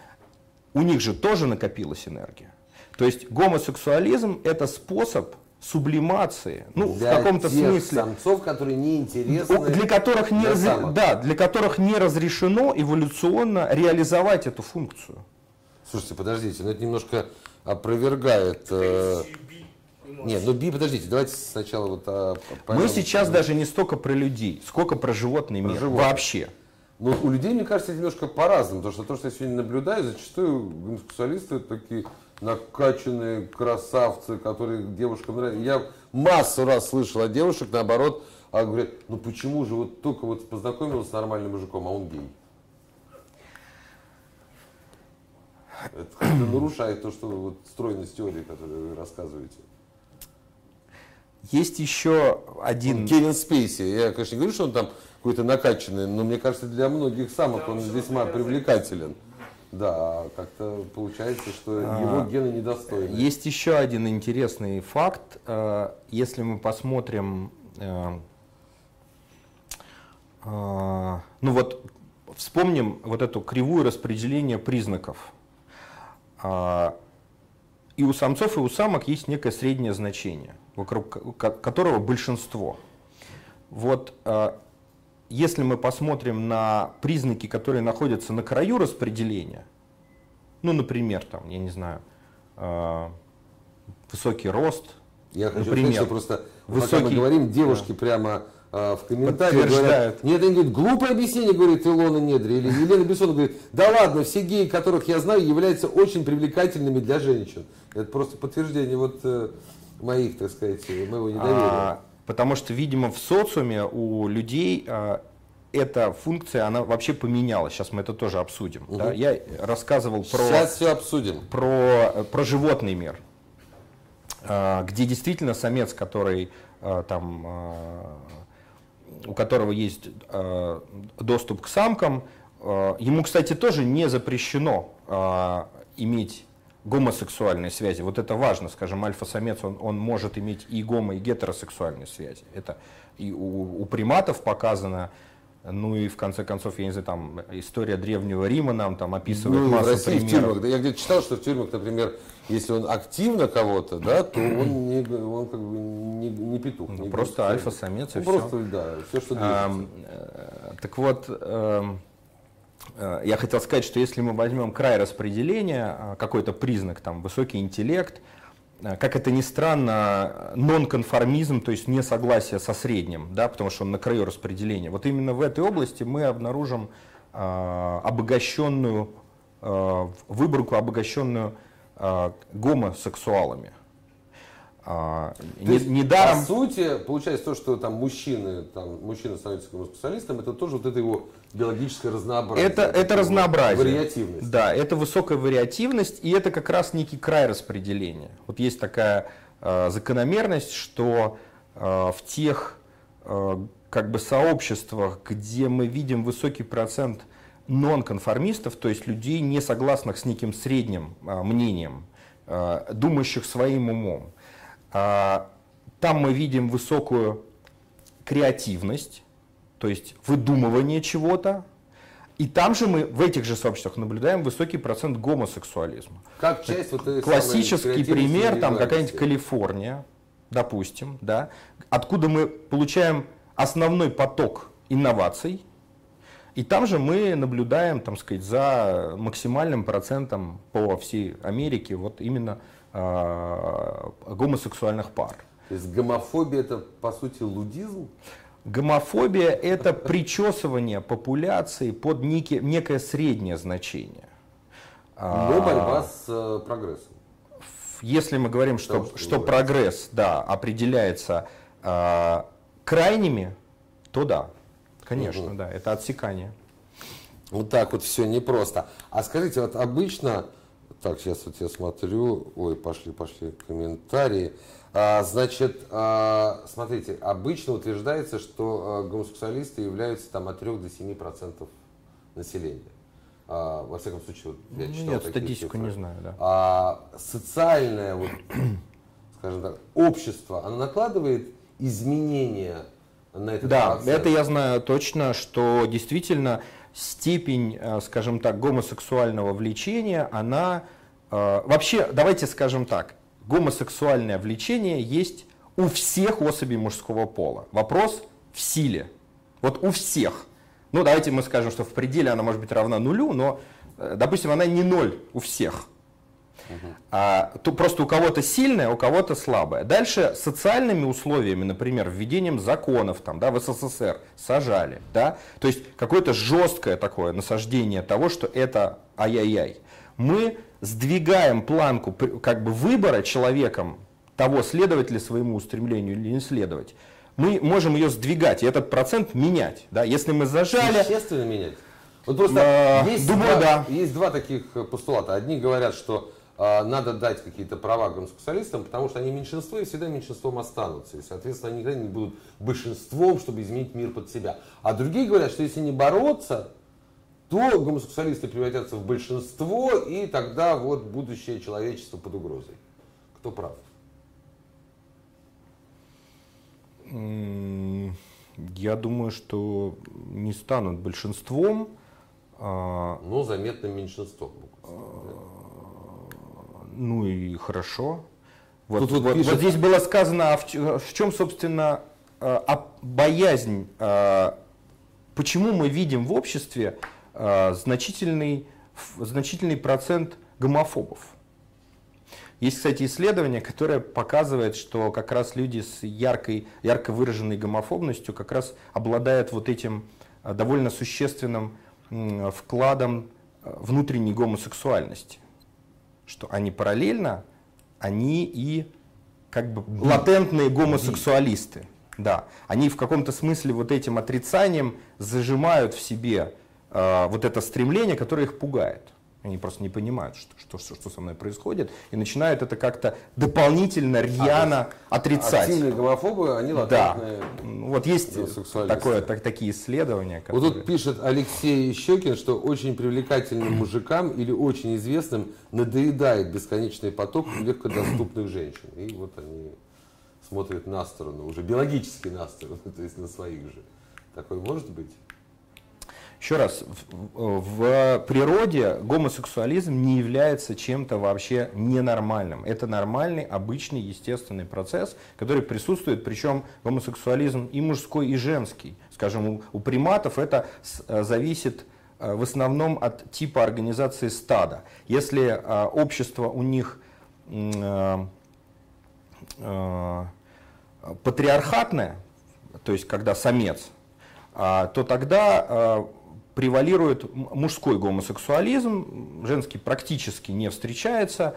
У них же тоже накопилась энергия. То есть гомосексуализм – это способ сублимации, ну, для в каком-то тех смысле. Самцов, которые не интересны. Для которых не, для раз... да, для которых не разрешено эволюционно реализовать эту функцию. Слушайте, подождите, но это немножко опровергает. Э... Нет, ну би, подождите, давайте сначала вот. А, Мы сейчас даже не столько про людей, сколько про животный мир животных. Вообще. Но у людей, мне кажется, немножко по-разному, потому что то, что я сегодня наблюдаю, зачастую гомосексуалисты это такие накачанные красавцы, которые девушкам нравятся. Я массу раз слышал от девушек, наоборот, а говорят, ну почему же вот только вот познакомился с нормальным мужиком, а он гей? Это как-то нарушает то, что вот стройность теории, которую вы рассказываете. Есть еще один... Он Кевин Спейси. Я, конечно, не говорю, что он там какой-то накачанный, но мне кажется, для многих самок да, он весьма привлекателен. Да, как-то получается, что его гены недостойны. Есть еще один интересный факт. Если мы посмотрим, ну вот вспомним вот эту кривую распределения признаков. И у самцов, и у самок есть некое среднее значение, вокруг которого большинство. Вот если мы посмотрим на признаки, которые находятся на краю распределения, ну, например, там, я не знаю, э, высокий рост, я хочу например, сказать, что просто высокий, пока мы говорим, девушки да. прямо э, в комментариях говорят, нет, они говорят, глупое объяснение, говорит Илона Недри, или Елена Бессонова говорит, да ладно, все геи, которых я знаю, являются очень привлекательными для женщин. Это просто подтверждение вот э, моих, так сказать, моего недоверия. А, Потому что, видимо, в социуме у людей э, эта функция, она вообще поменялась. Сейчас мы это тоже обсудим. Угу. Да? Я рассказывал про, Сейчас все обсудим. про, про животный мир, где действительно самец, который там, у которого есть доступ к самкам, ему, кстати, тоже не запрещено иметь гомосексуальные связи. Вот это важно, скажем, альфа-самец, он, он может иметь и гомо, и гетеросексуальные связи. Это и у, у приматов показано, ну и в конце концов, я не знаю, там история Древнего Рима нам там описывает ну, массу в России, примеров. в тюрьмах, да, я где-то читал, что в тюрьмах, например, если он активно кого-то, да, то он, не, он как бы не, не петух. Ну, не просто альфа-самец и ну, все. Просто, да, все, что движется. А, так вот, а, я хотел сказать, что если мы возьмем край распределения, какой-то признак, там, высокий интеллект, как это ни странно, нонконформизм, то есть несогласие со средним, да, потому что он на краю распределения. Вот именно в этой области мы обнаружим э, обогащенную э, выборку, обогащенную э, гомосексуалами. А, То есть, недаром... По сути, получается то, что там мужчины, там, мужчина становится гомосексуалистом, это тоже вот это его биологическое разнообразие. Это, это разнообразие. Вариативность. Да, это высокая вариативность, и это как раз некий край распределения. Вот есть такая э, закономерность, что э, в тех э, как бы сообществах, где мы видим высокий процент нонконформистов, то есть людей, не согласных с неким средним э, мнением, э, думающих своим умом, там мы видим высокую креативность, то есть выдумывание чего-то. И там же мы в этих же сообществах наблюдаем высокий процент гомосексуализма. Как часть вот этой классический пример, там какая-нибудь Калифорния. Калифорния, допустим, да, откуда мы получаем основной поток инноваций. И там же мы наблюдаем, там сказать, за максимальным процентом по всей Америке вот именно гомосексуальных пар. То есть гомофобия это по сути лудизм? Гомофобия это причесывание популяции под некие, некое среднее значение. Но борьба с э, прогрессом. Если мы говорим, что, что, что прогресс да, определяется э, крайними, то да, конечно, угу. да, это отсекание. Вот так вот все непросто. А скажите, вот обычно, так, сейчас вот я смотрю, ой, пошли, пошли комментарии. А, значит, а, смотрите, обычно утверждается, что а, гомосексуалисты являются там от трёх до семи процентов населения. А, во всяком случае, вот, я читал Нет, такие статистику цифры. не знаю, да. А, социальное, вот, скажем так, общество, оно накладывает изменения на этот Да, процесс? это я знаю точно, что действительно степень, скажем так, гомосексуального влечения, она э, вообще, давайте скажем так, гомосексуальное влечение есть у всех особей мужского пола. Вопрос в силе. Вот у всех. Ну, давайте мы скажем, что в пределе она может быть равна нулю, но, э, допустим, она не ноль у всех. Угу. А, то просто у кого-то сильная, у кого-то слабая. Дальше социальными условиями, например, введением законов там, да, в СССР сажали. Да? То есть какое-то жесткое такое насаждение того, что это ай-яй-яй. Мы сдвигаем планку как бы выбора человеком того, следовать ли своему устремлению или не следовать. Мы можем ее сдвигать и этот процент менять. Да? Если мы зажали... Существенно менять? Вот просто а, есть, думаю, два, да. есть два таких постулата. Одни говорят, что а, надо дать какие-то права гомосексуалистам, потому что они меньшинство и всегда меньшинством останутся. И, соответственно, они никогда не будут большинством, чтобы изменить мир под себя. А другие говорят, что если не бороться, то гомосексуалисты превратятся в большинство, и тогда вот будущее человечества под угрозой. Кто прав? Я думаю, что не станут большинством. Но заметным меньшинством. Ну и хорошо. Вот, Тут вот вот, пишет... вот здесь было сказано, а в, в чем, собственно, а, боязнь, а, почему мы видим в обществе а, значительный, значительный процент гомофобов. Есть, кстати, исследование, которое показывает, что как раз люди с яркой, ярко выраженной гомофобностью как раз обладают вот этим довольно существенным вкладом внутренней гомосексуальности. Что они параллельно, они и как бы латентные гомосексуалисты. Да, они в каком-то смысле вот этим отрицанием зажимают в себе э, вот это стремление, которое их пугает. Они просто не понимают, что, что, что со мной происходит, и начинают это как-то дополнительно, рьяно а, отрицать. Активные гомофобы, они латентные. Да, вот есть такое, так, такие исследования. Которые... Вот тут пишет Алексей Щекин, что очень привлекательным мужикам или очень известным надоедает бесконечный поток легкодоступных женщин. И вот они смотрят на сторону, уже биологически на сторону, то есть на своих же. Такое может быть? Еще раз, в, в природе гомосексуализм не является чем-то вообще ненормальным. Это нормальный, обычный, естественный процесс, который присутствует, причем гомосексуализм и мужской, и женский. Скажем, у, у приматов это с, зависит в основном от типа организации стада. Если а, общество у них а, а, патриархатное, то есть когда самец, а, то тогда а, превалирует мужской гомосексуализм, женский практически не встречается.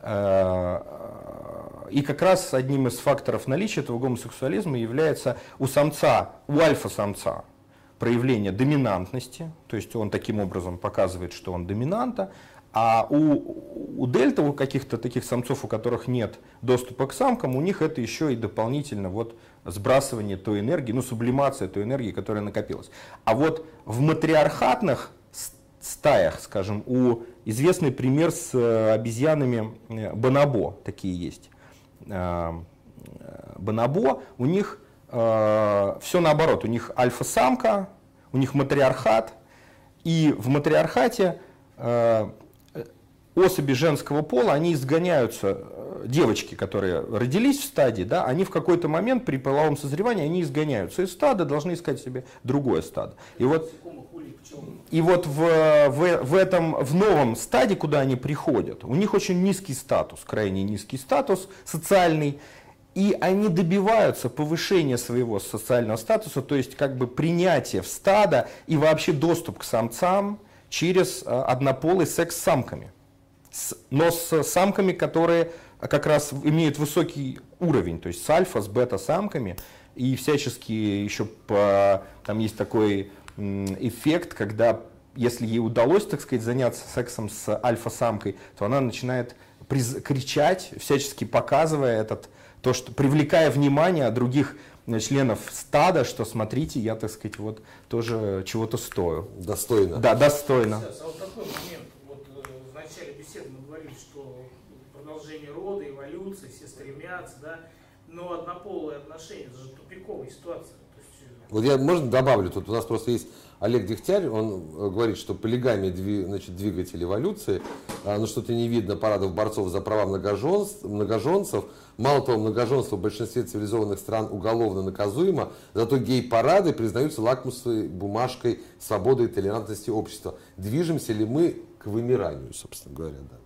И как раз одним из факторов наличия этого гомосексуализма является у самца, у альфа-самца проявление доминантности, то есть он таким образом показывает, что он доминанта, а у, у дельта, у каких-то таких самцов, у которых нет доступа к самкам, у них это еще и дополнительно вот сбрасывание той энергии, ну сублимация той энергии, которая накопилась. А вот в матриархатных стаях, скажем, у известный пример с обезьянами бонобо, такие есть. Бонобо, у них э, все наоборот, у них альфа-самка, у них матриархат, и в матриархате э, особи женского пола, они изгоняются, девочки, которые родились в стаде, да, они в какой-то момент при половом созревании, они изгоняются из стада, должны искать себе другое стадо. И вот, и вот в, в, в этом, в новом стаде, куда они приходят, у них очень низкий статус, крайне низкий статус социальный, и они добиваются повышения своего социального статуса, то есть как бы принятия в стадо и вообще доступ к самцам через однополый секс с самками. Но с самками, которые как раз имеют высокий уровень, то есть с альфа, с бета-самками, и всячески еще по, там есть такой эффект, когда если ей удалось, так сказать, заняться сексом с альфа-самкой, то она начинает приз- кричать, всячески показывая этот, то, что, привлекая внимание других членов стада, что смотрите, я, так сказать, вот тоже чего-то стою. Достойно. Да, достойно. Сейчас, а вот такой момент. Вот в начале беседы мы говорили, что продолжение рода, эволюция, все стремятся, да, но однополые отношения, это же тупиковая ситуация. То есть... Вот я, можно, добавлю, тут у нас просто есть Олег Дегтярь, он говорит, что полигамия дви, значит, двигатель эволюции, а, но что-то не видно парадов борцов за права многоженств, многоженцев. Мало того, многоженство в большинстве цивилизованных стран уголовно наказуемо, зато гей-парады признаются лакмусовой бумажкой свободы и толерантности общества. Движемся ли мы к вымиранию, собственно говоря? Да,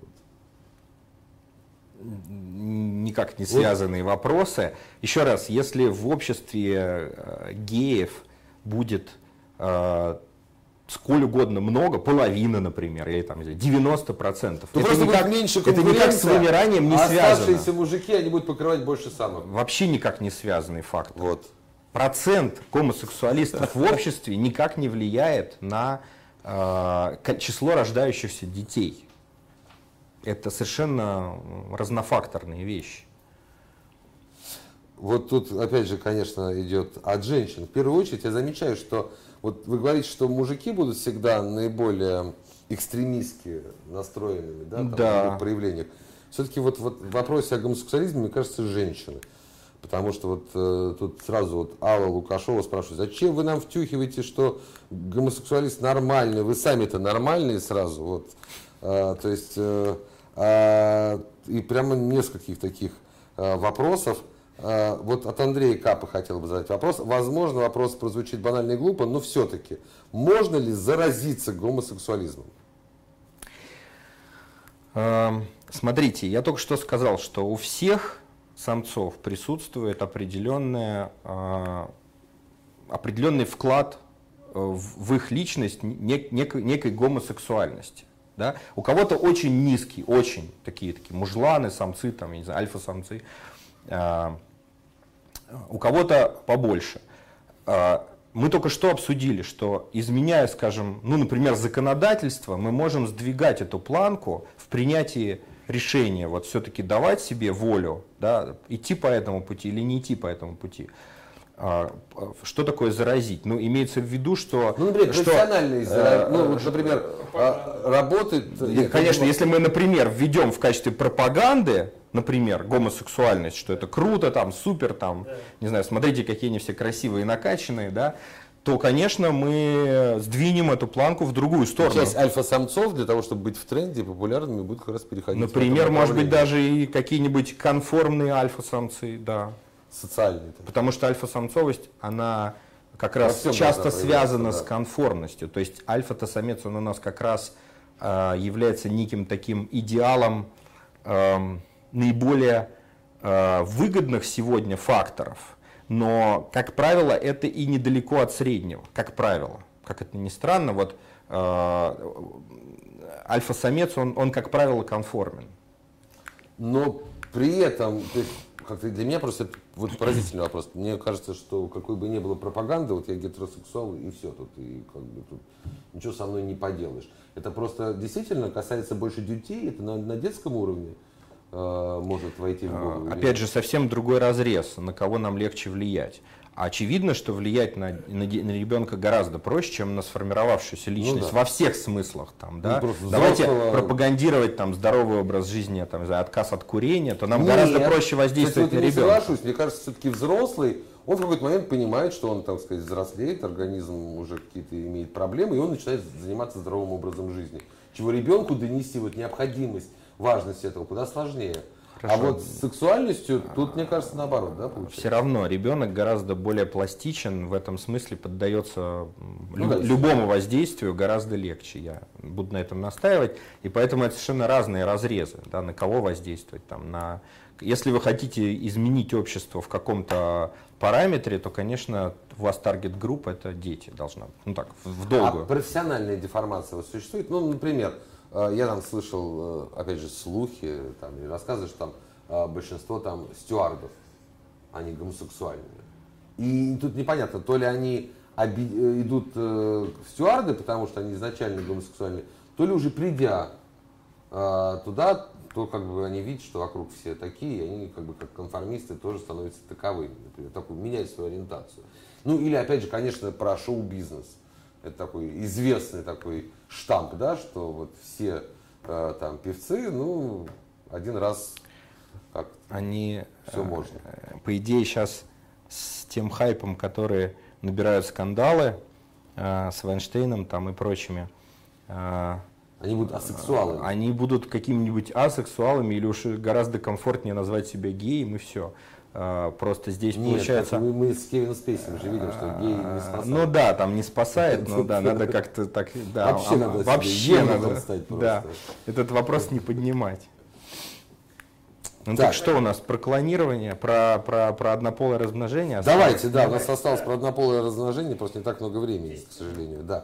вот. Никак не связанные вот. Вопросы. Еще раз, если в обществе э, геев будет э, сколь угодно много, половина, например, или там девяносто процентов. То это никак, меньше это никак с вымиранием не а связано. Оставшиеся мужики, они будут покрывать больше самок. Вообще никак не связанный факт. Вот. Процент гомосексуалистов в обществе никак не влияет на э, число рождающихся детей. Это совершенно разнофакторные вещи. Вот тут, опять же, конечно, идет от женщин. В первую очередь я замечаю, что вот вы говорите, что мужики будут всегда наиболее экстремистски настроенными, да, там, да. в проявлениях. Все-таки вот, вот в вопросе о гомосексуализме, мне кажется, женщины. Потому что вот э, тут сразу вот Алла Лукашова спрашивает, зачем вы нам втюхиваете, что гомосексуалист нормальный, вы сами-то нормальные сразу. Вот. А, то есть, э, а, и прямо нескольких таких а, вопросов. А, вот от Андрея Капа хотел бы задать вопрос. Возможно, вопрос прозвучит банально и глупо, но все-таки, можно ли заразиться гомосексуализмом? А, смотрите, я только что сказал, что у всех самцов присутствует определенная, а, определенный вклад в, в их личность нек, некой, некой гомосексуальности. Да? У кого-то очень низкий, очень такие, такие мужланы, самцы, там, я не знаю, альфа-самцы. А, у кого-то побольше. Мы только что обсудили, что изменяя, скажем, ну, например, законодательство, мы можем сдвигать эту планку в принятии решения, вот все-таки давать себе волю, да, идти по этому пути или не идти по этому пути. Что такое заразить? Ну, имеется в виду, что... Ну, например, что, профессиональный э, ну, вот, например, э, работает... Конечно, если мы, например, введем в качестве пропаганды, например, гомосексуальность, что это круто, там, супер, там, да. не знаю, смотрите, какие они все красивые и накачанные, да, то, конечно, мы сдвинем эту планку в другую сторону. Часть альфа-самцов для того, чтобы быть в тренде популярными, будут как раз переходить. Например, может быть, даже и какие-нибудь конформные альфа-самцы, да. Социальные. Потому что альфа-самцовость, она как раз часто связана да. с конформностью. То есть альфа-самец, он у нас как раз э, является неким таким идеалом э, наиболее э, выгодных сегодня факторов. Но, как правило, это и недалеко от среднего. Как правило. Как это ни странно, вот э, альфа-самец, он, он, как правило, конформен. Но при этом... То есть, как-то для меня просто это вот поразительный вопрос. Мне кажется, что какой бы ни было пропаганды, вот я гетеросексуал и все тут, и как бы тут ничего со мной не поделаешь. Это просто действительно касается больше детей, это на, на детском уровне э, может войти в голову. Опять же, совсем другой разрез, на кого нам легче влиять. Очевидно, что влиять на, на, на ребенка гораздо проще, чем на сформировавшуюся личность, ну, да. во всех смыслах. Там, да? ну, Давайте взрослого... пропагандировать там, здоровый образ жизни, там, отказ от курения, то нам Нет. гораздо проще воздействовать Кстати, вот на ребенка. Соглашусь. Мне кажется, все-таки взрослый, он в какой-то момент понимает, что он, так сказать, взрослеет, организм уже какие-то имеет проблемы, и он начинает заниматься здоровым образом жизни. Чего ребенку донести вот необходимость, важность этого куда сложнее. Хорошо. А вот с сексуальностью тут, мне кажется, наоборот, да, получается? Все равно ребенок гораздо более пластичен, в этом смысле поддается ну, да, любому воздействию гораздо легче. Я буду на этом настаивать. И поэтому это совершенно разные разрезы, да, на кого воздействовать. Там, на... Если вы хотите изменить общество в каком-то параметре, то, конечно, у вас таргет-группа это дети должна быть. Ну так, в долгую. А профессиональная деформация вот существует? Ну, например, я там слышал, опять же, слухи там, и рассказы, что там большинство там стюардов, они гомосексуальные. И тут непонятно, то ли они оби- идут в стюарды, потому что они изначально гомосексуальные, то ли уже придя туда, то как бы они видят, что вокруг все такие, и они как бы как конформисты тоже становятся таковыми, например, такую, меняют свою ориентацию. Ну или опять же, конечно, про шоу-бизнес. Это такой известный такой штамп, да, что вот все э, там певцы, ну, один раз как они, все можно. Э, по идее, сейчас с тем хайпом, которые набирают скандалы э, с Вайнштейном там и прочими, э, они будут асексуалами. Они будут какими-нибудь асексуалами, или уж гораздо комфортнее назвать себя геем и все. Просто здесь Нет, получается... Мы, мы с Кевином Спейсом же видим, что гей не спасает. Ну да, там не спасает, но да, надо как-то так... Да, вообще а, надо, вообще надо стать просто. Да, этот вопрос не поднимать. Ну так, так что у нас про клонирование, про, про, про однополое размножение? Осталось? Давайте, да, у нас осталось про однополое размножение, просто не так много времени, к сожалению, да.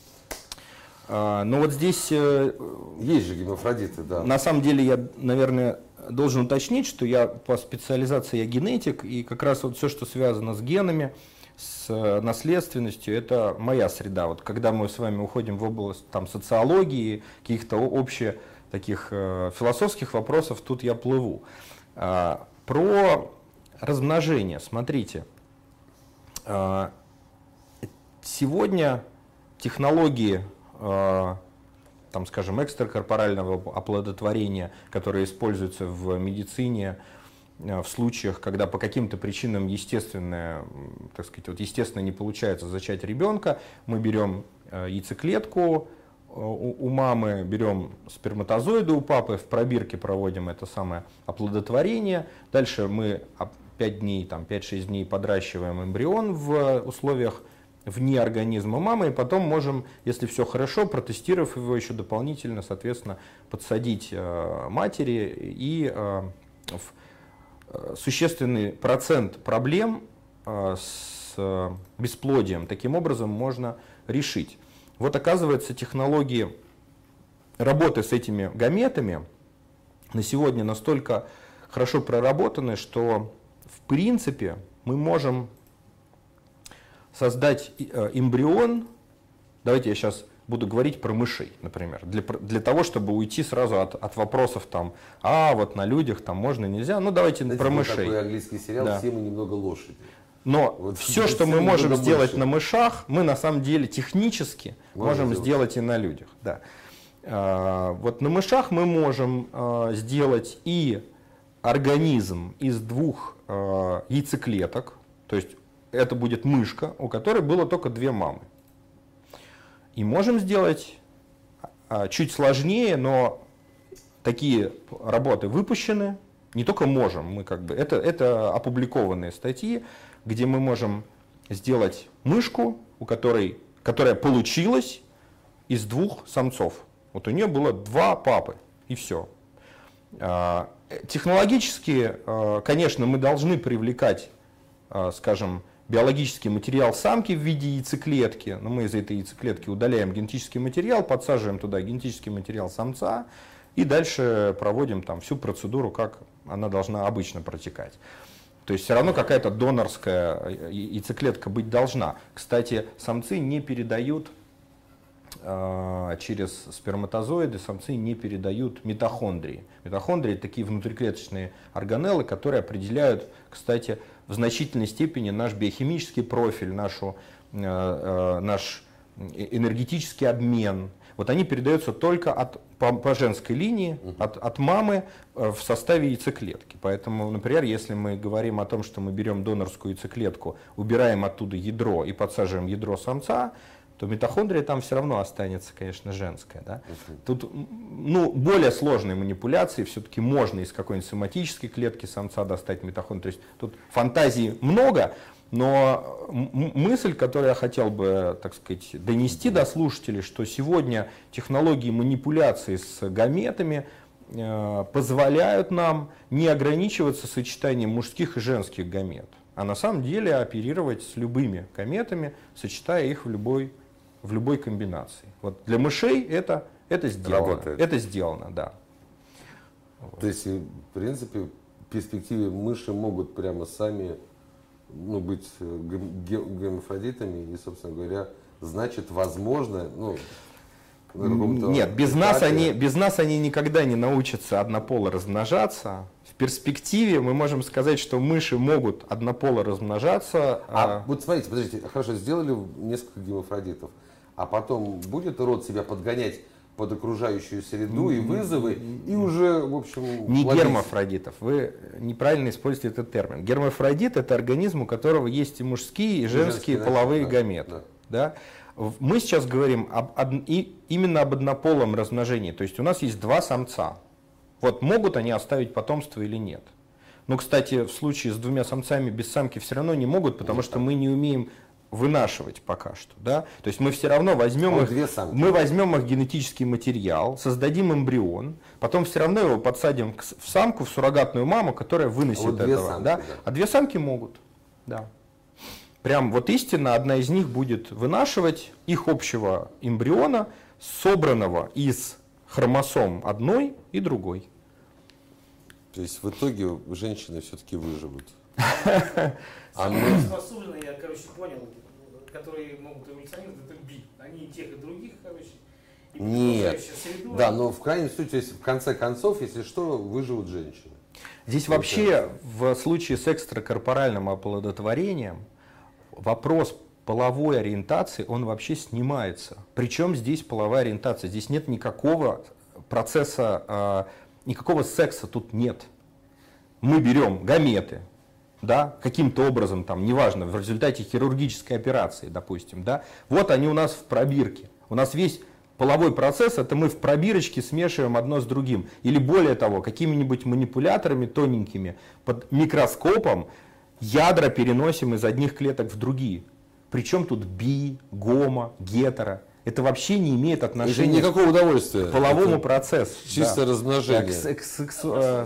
А, ну вот здесь... Есть же гермафродиты, да. На самом деле я, наверное... Должен уточнить, что я по специализации я генетик, и как раз вот все, что связано с генами, с наследственностью, это моя среда. Вот когда мы с вами уходим в область там, социологии, каких-то общих таких э, философских вопросов, тут я плыву. А, про размножение, смотрите. А, сегодня технологии э, там, скажем, экстракорпорального оплодотворения, которые используются в медицине в случаях, когда по каким-то причинам естественно, так сказать, вот естественно не получается зачать ребенка, мы берем яйцеклетку у, у мамы, берем сперматозоиды у папы, в пробирке проводим это самое оплодотворение, дальше мы пять дней, там, пять-шесть дней подращиваем эмбрион в условиях вне организма мамы, и потом можем, если все хорошо, протестировав его еще дополнительно, соответственно, подсадить э, матери, и э, в, существенный процент проблем э, с э, бесплодием таким образом можно решить. Вот оказывается, технологии работы с этими гаметами на сегодня настолько хорошо проработаны, что в принципе мы можем создать эмбрион, давайте я сейчас буду говорить про мышей, например, для, для того, чтобы уйти сразу от, от вопросов там, а вот на людях там можно, нельзя, ну давайте Знаете, про мышей. Такой английский сериал, да. Все мы немного лошади. Но вот все, что мы можем сделать мыши. на мышах, мы на самом деле технически Можно можем сделать. сделать и на людях. Да. А, вот на мышах мы можем а, сделать и организм из двух а, яйцеклеток, то есть это будет мышка, у которой было только две мамы. И можем сделать а, чуть сложнее, но такие работы выпущены. Не только можем, мы как бы это, это опубликованные статьи, где мы можем сделать мышку, у которой, которая получилась из двух самцов. Вот у нее было два папы, и все. А, технологически, а, конечно, мы должны привлекать, а, скажем, биологический материал самки в виде яйцеклетки, но мы из этой яйцеклетки удаляем генетический материал, подсаживаем туда генетический материал самца и дальше проводим там всю процедуру, как она должна обычно протекать. То есть все равно какая-то донорская яйцеклетка быть должна. Кстати, самцы не передают э, через сперматозоиды, самцы не передают митохондрии. Митохондрии — такие внутриклеточные органеллы, которые определяют, кстати, в значительной степени наш биохимический профиль, нашу, э, э, наш энергетический обмен. Вот они передаются только от, по, по женской линии, от, от мамы э, в составе яйцеклетки. Поэтому, например, если мы говорим о том, что мы берем донорскую яйцеклетку, убираем оттуда ядро и подсаживаем ядро самца, то митохондрия там все равно останется, конечно, женская. Да? Тут ну, более сложные манипуляции, все-таки можно из какой-нибудь соматической клетки самца достать митохондрию. То есть тут фантазии много, но мысль, которую я хотел бы, так сказать, донести до слушателей, что сегодня технологии манипуляции с гаметами э, позволяют нам не ограничиваться сочетанием мужских и женских гамет, а на самом деле оперировать с любыми гаметами, сочетая их в любой в любой комбинации. Вот для мышей это, это сделано. Работает. Это сделано, да. То есть, в принципе, в перспективе мыши могут прямо сами ну, быть гермафродитами и, собственно говоря, значит, возможно, ну, нет, без нас, они, без нас они никогда не научатся однополо размножаться. В перспективе мы можем сказать, что мыши могут однополо размножаться. А, а... вот смотрите, подождите, хорошо, сделали несколько гермафродитов, а потом будет род себя подгонять под окружающую среду и вызовы, и уже, в общем... Не гермафродитов, вы неправильно используете этот термин. Гермафродит — это организм, у которого есть и мужские, и женские, и женские половые да, гаметы. Да. Да? Мы сейчас говорим об, об, и, именно об однополом размножении, то есть у нас есть два самца. Вот могут они оставить потомство или нет. Но, кстати, в случае с двумя самцами без самки все равно не могут, потому что мы не умеем вынашивать пока что. Да? То есть мы все равно возьмем их, мы возьмем их генетический материал, создадим эмбрион, потом все равно его подсадим в самку, в суррогатную маму, которая выносит а вот этого. Самки, да? Да. А две самки могут. Да. Прям вот истинно одна из них будет вынашивать их общего эмбриона, собранного из хромосом одной и другой. То есть в итоге женщины все-таки выживут. А мы способны, я, короче, понял, которые могут эволюционировать, это би. Они и тех, и других, короче. И нет. Среду, да, но в крайнем случае, в конце концов, если что, выживут женщины. Здесь вот вообще это. В случае с экстракорпоральным оплодотворением вопрос половой ориентации, он вообще снимается. Причем здесь половая ориентация? Здесь нет никакого процесса, никакого секса тут нет. Мы берем гаметы, да, каким-то образом, там, неважно, в результате хирургической операции, допустим, да, вот они у нас в пробирке. У нас весь половой процесс, это мы в пробирочке смешиваем одно с другим. Или более того, какими-нибудь манипуляторами тоненькими под микроскопом ядра переносим из одних клеток в другие. Причем тут би, гомо, гетеро. Это вообще не имеет отношения это никакого удовольствия. К половому это процессу. Чисто да. размножение. Так, к, к, к, э...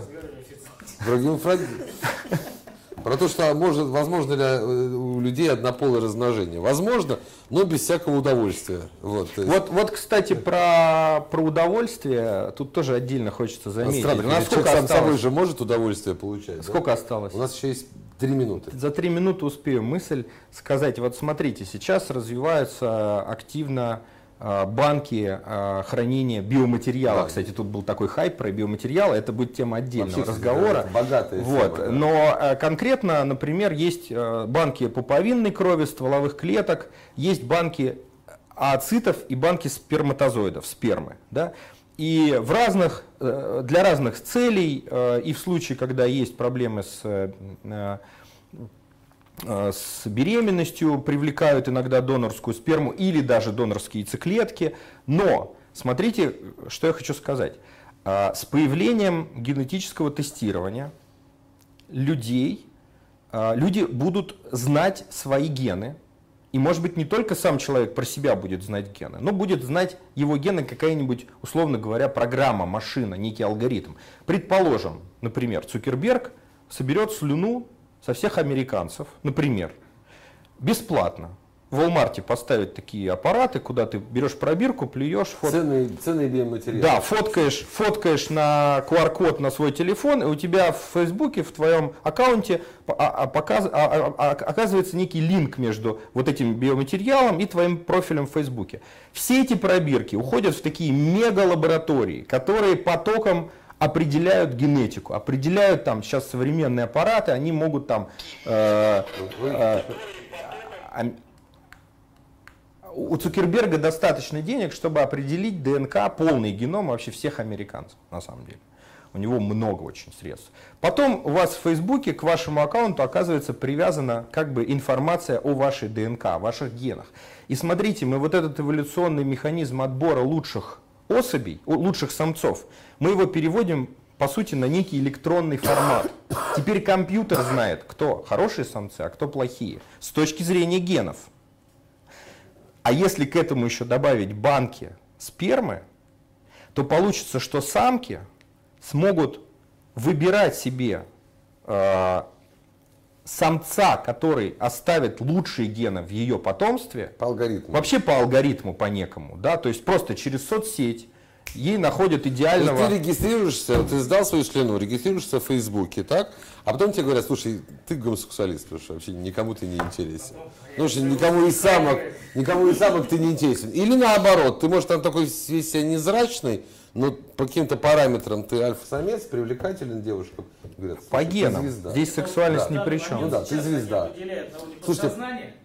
Про то, что может, возможно ли у людей однополое размножение. Возможно, но без всякого удовольствия. Вот, есть... вот, вот кстати, про, про удовольствие тут тоже отдельно хочется заметить. Странно, у нас сколько осталось? Сам собой же может удовольствие получать. Сколько да? осталось? У нас еще есть Три минуты. За три минуты успею мысль сказать. Вот смотрите, сейчас развиваются активно э, банки э, хранения биоматериала. Да. Кстати, тут был такой хайп про биоматериалы. Это будет тема отдельного вообще, разговора. Богатая вот. тема, да. Но э, конкретно, например, есть э, банки пуповинной крови, стволовых клеток, есть банки ооцитов и банки сперматозоидов, спермы. Да? И в разных, для разных целей, и в случае, когда есть проблемы с, с беременностью, привлекают иногда донорскую сперму или даже донорские яйцеклетки. Но смотрите, что я хочу сказать. С появлением генетического тестирования людей, люди будут знать свои гены. И, может быть, не только сам человек про себя будет знать гены, но будет знать его гены какая-нибудь, условно говоря, программа, машина, некий алгоритм. Предположим, например, Цукерберг соберет слюну со всех американцев, например, бесплатно. В Walmart поставят такие аппараты, куда ты берешь пробирку, плюешь, фот... ценные, ценные биоматериалы. Да, фоткаешь, фоткаешь на ку ар код на свой телефон, и у тебя в Фейсбуке, в твоем аккаунте показ... оказывается некий линк между вот этим биоматериалом и твоим профилем в Фейсбуке. Все эти пробирки уходят в такие мега-лаборатории, которые потоком определяют генетику, определяют там, сейчас современные аппараты, они могут там... Э, э, э, У Цукерберга достаточно денег, чтобы определить ДНК, полный геном вообще всех американцев, на самом деле. У него много очень средств. Потом у вас в Фейсбуке к вашему аккаунту оказывается привязана как бы информация о вашей ДНК, о ваших генах. И смотрите, мы вот этот эволюционный механизм отбора лучших особей, лучших самцов, мы его переводим, по сути, на некий электронный формат. Теперь компьютер знает, кто хорошие самцы, а кто плохие, с точки зрения генов. А если к этому еще добавить банки спермы, то получится, что самки смогут выбирать себе э, самца, который оставит лучшие гены в ее потомстве. По алгоритму. Вообще по алгоритму, по некому. Да? То есть просто через соцсеть ей находят идеального... То есть ты регистрируешься, ты сдал свою слюну, регистрируешься в Фейсбуке, так? А потом тебе говорят, слушай, ты гомосексуалист, потому что вообще никому ты не интересен. Ну, что никому из самок, никому из самок ты не интересен. Или наоборот, ты, может, там такой весь себя незрачный, но по каким-то параметрам ты альфа-самец, привлекателен девушкам. Говорят, по генам. Здесь сексуальность да. ни при чем. Ну да, ты звезда. Слушайте,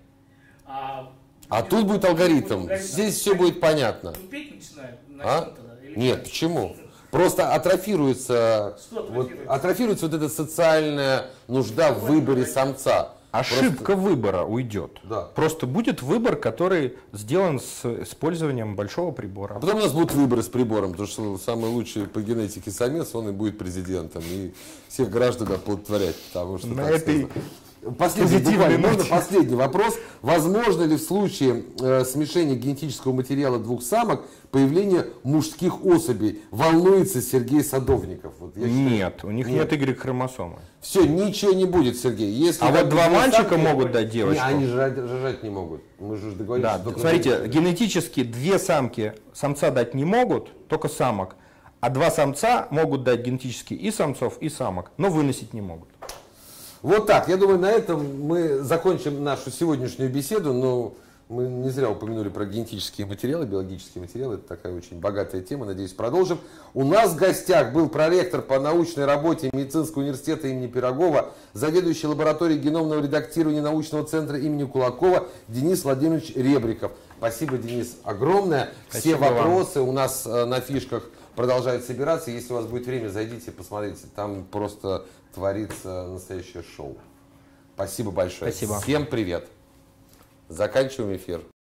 а, а тут будет алгоритм. Здесь все будет понятно. А? Нет, почему? Просто атрофируется, вот, атрофируется вот эта социальная нужда в выборе самца. Ошибка Просто... выбора уйдет. Да. Просто будет выбор, который сделан с использованием большого прибора. А потом у нас будут выборы с прибором, потому что самый лучший по генетике самец, он и будет президентом. И всех граждан оплодотворять. Потому что, На этой... Последний, буквально, можно последний вопрос. Возможно ли в случае э, смешения генетического материала двух самок появление мужских особей? Волнуется Сергей Садовников. Вот я считаю, нет, у них нет, нет Y-хромосомы. Все, ничего не будет, Сергей. Если а вот два мальчика самки, могут дать девочку. Не, они жрать, жрать не могут. Мы же договорились. Да, смотрите, генетически две самки самца дать не могут, только самок. А два самца могут дать генетически и самцов, и самок, но выносить не могут. Вот так, я думаю, на этом мы закончим нашу сегодняшнюю беседу, но мы не зря упомянули про генетические материалы, биологические материалы, это такая очень богатая тема, надеюсь, продолжим. У нас в гостях был проректор по научной работе Медицинского университета имени Пирогова, заведующий лабораторией геномного редактирования научного центра имени Кулакова Денис Владимирович Ребриков. Спасибо, Денис, огромное. Все Спасибо вопросы вам. У нас на фишках продолжают собираться. Если у вас будет время, зайдите, посмотрите. Там просто творится настоящее шоу. Спасибо большое. Спасибо. Всем привет. Заканчиваем эфир.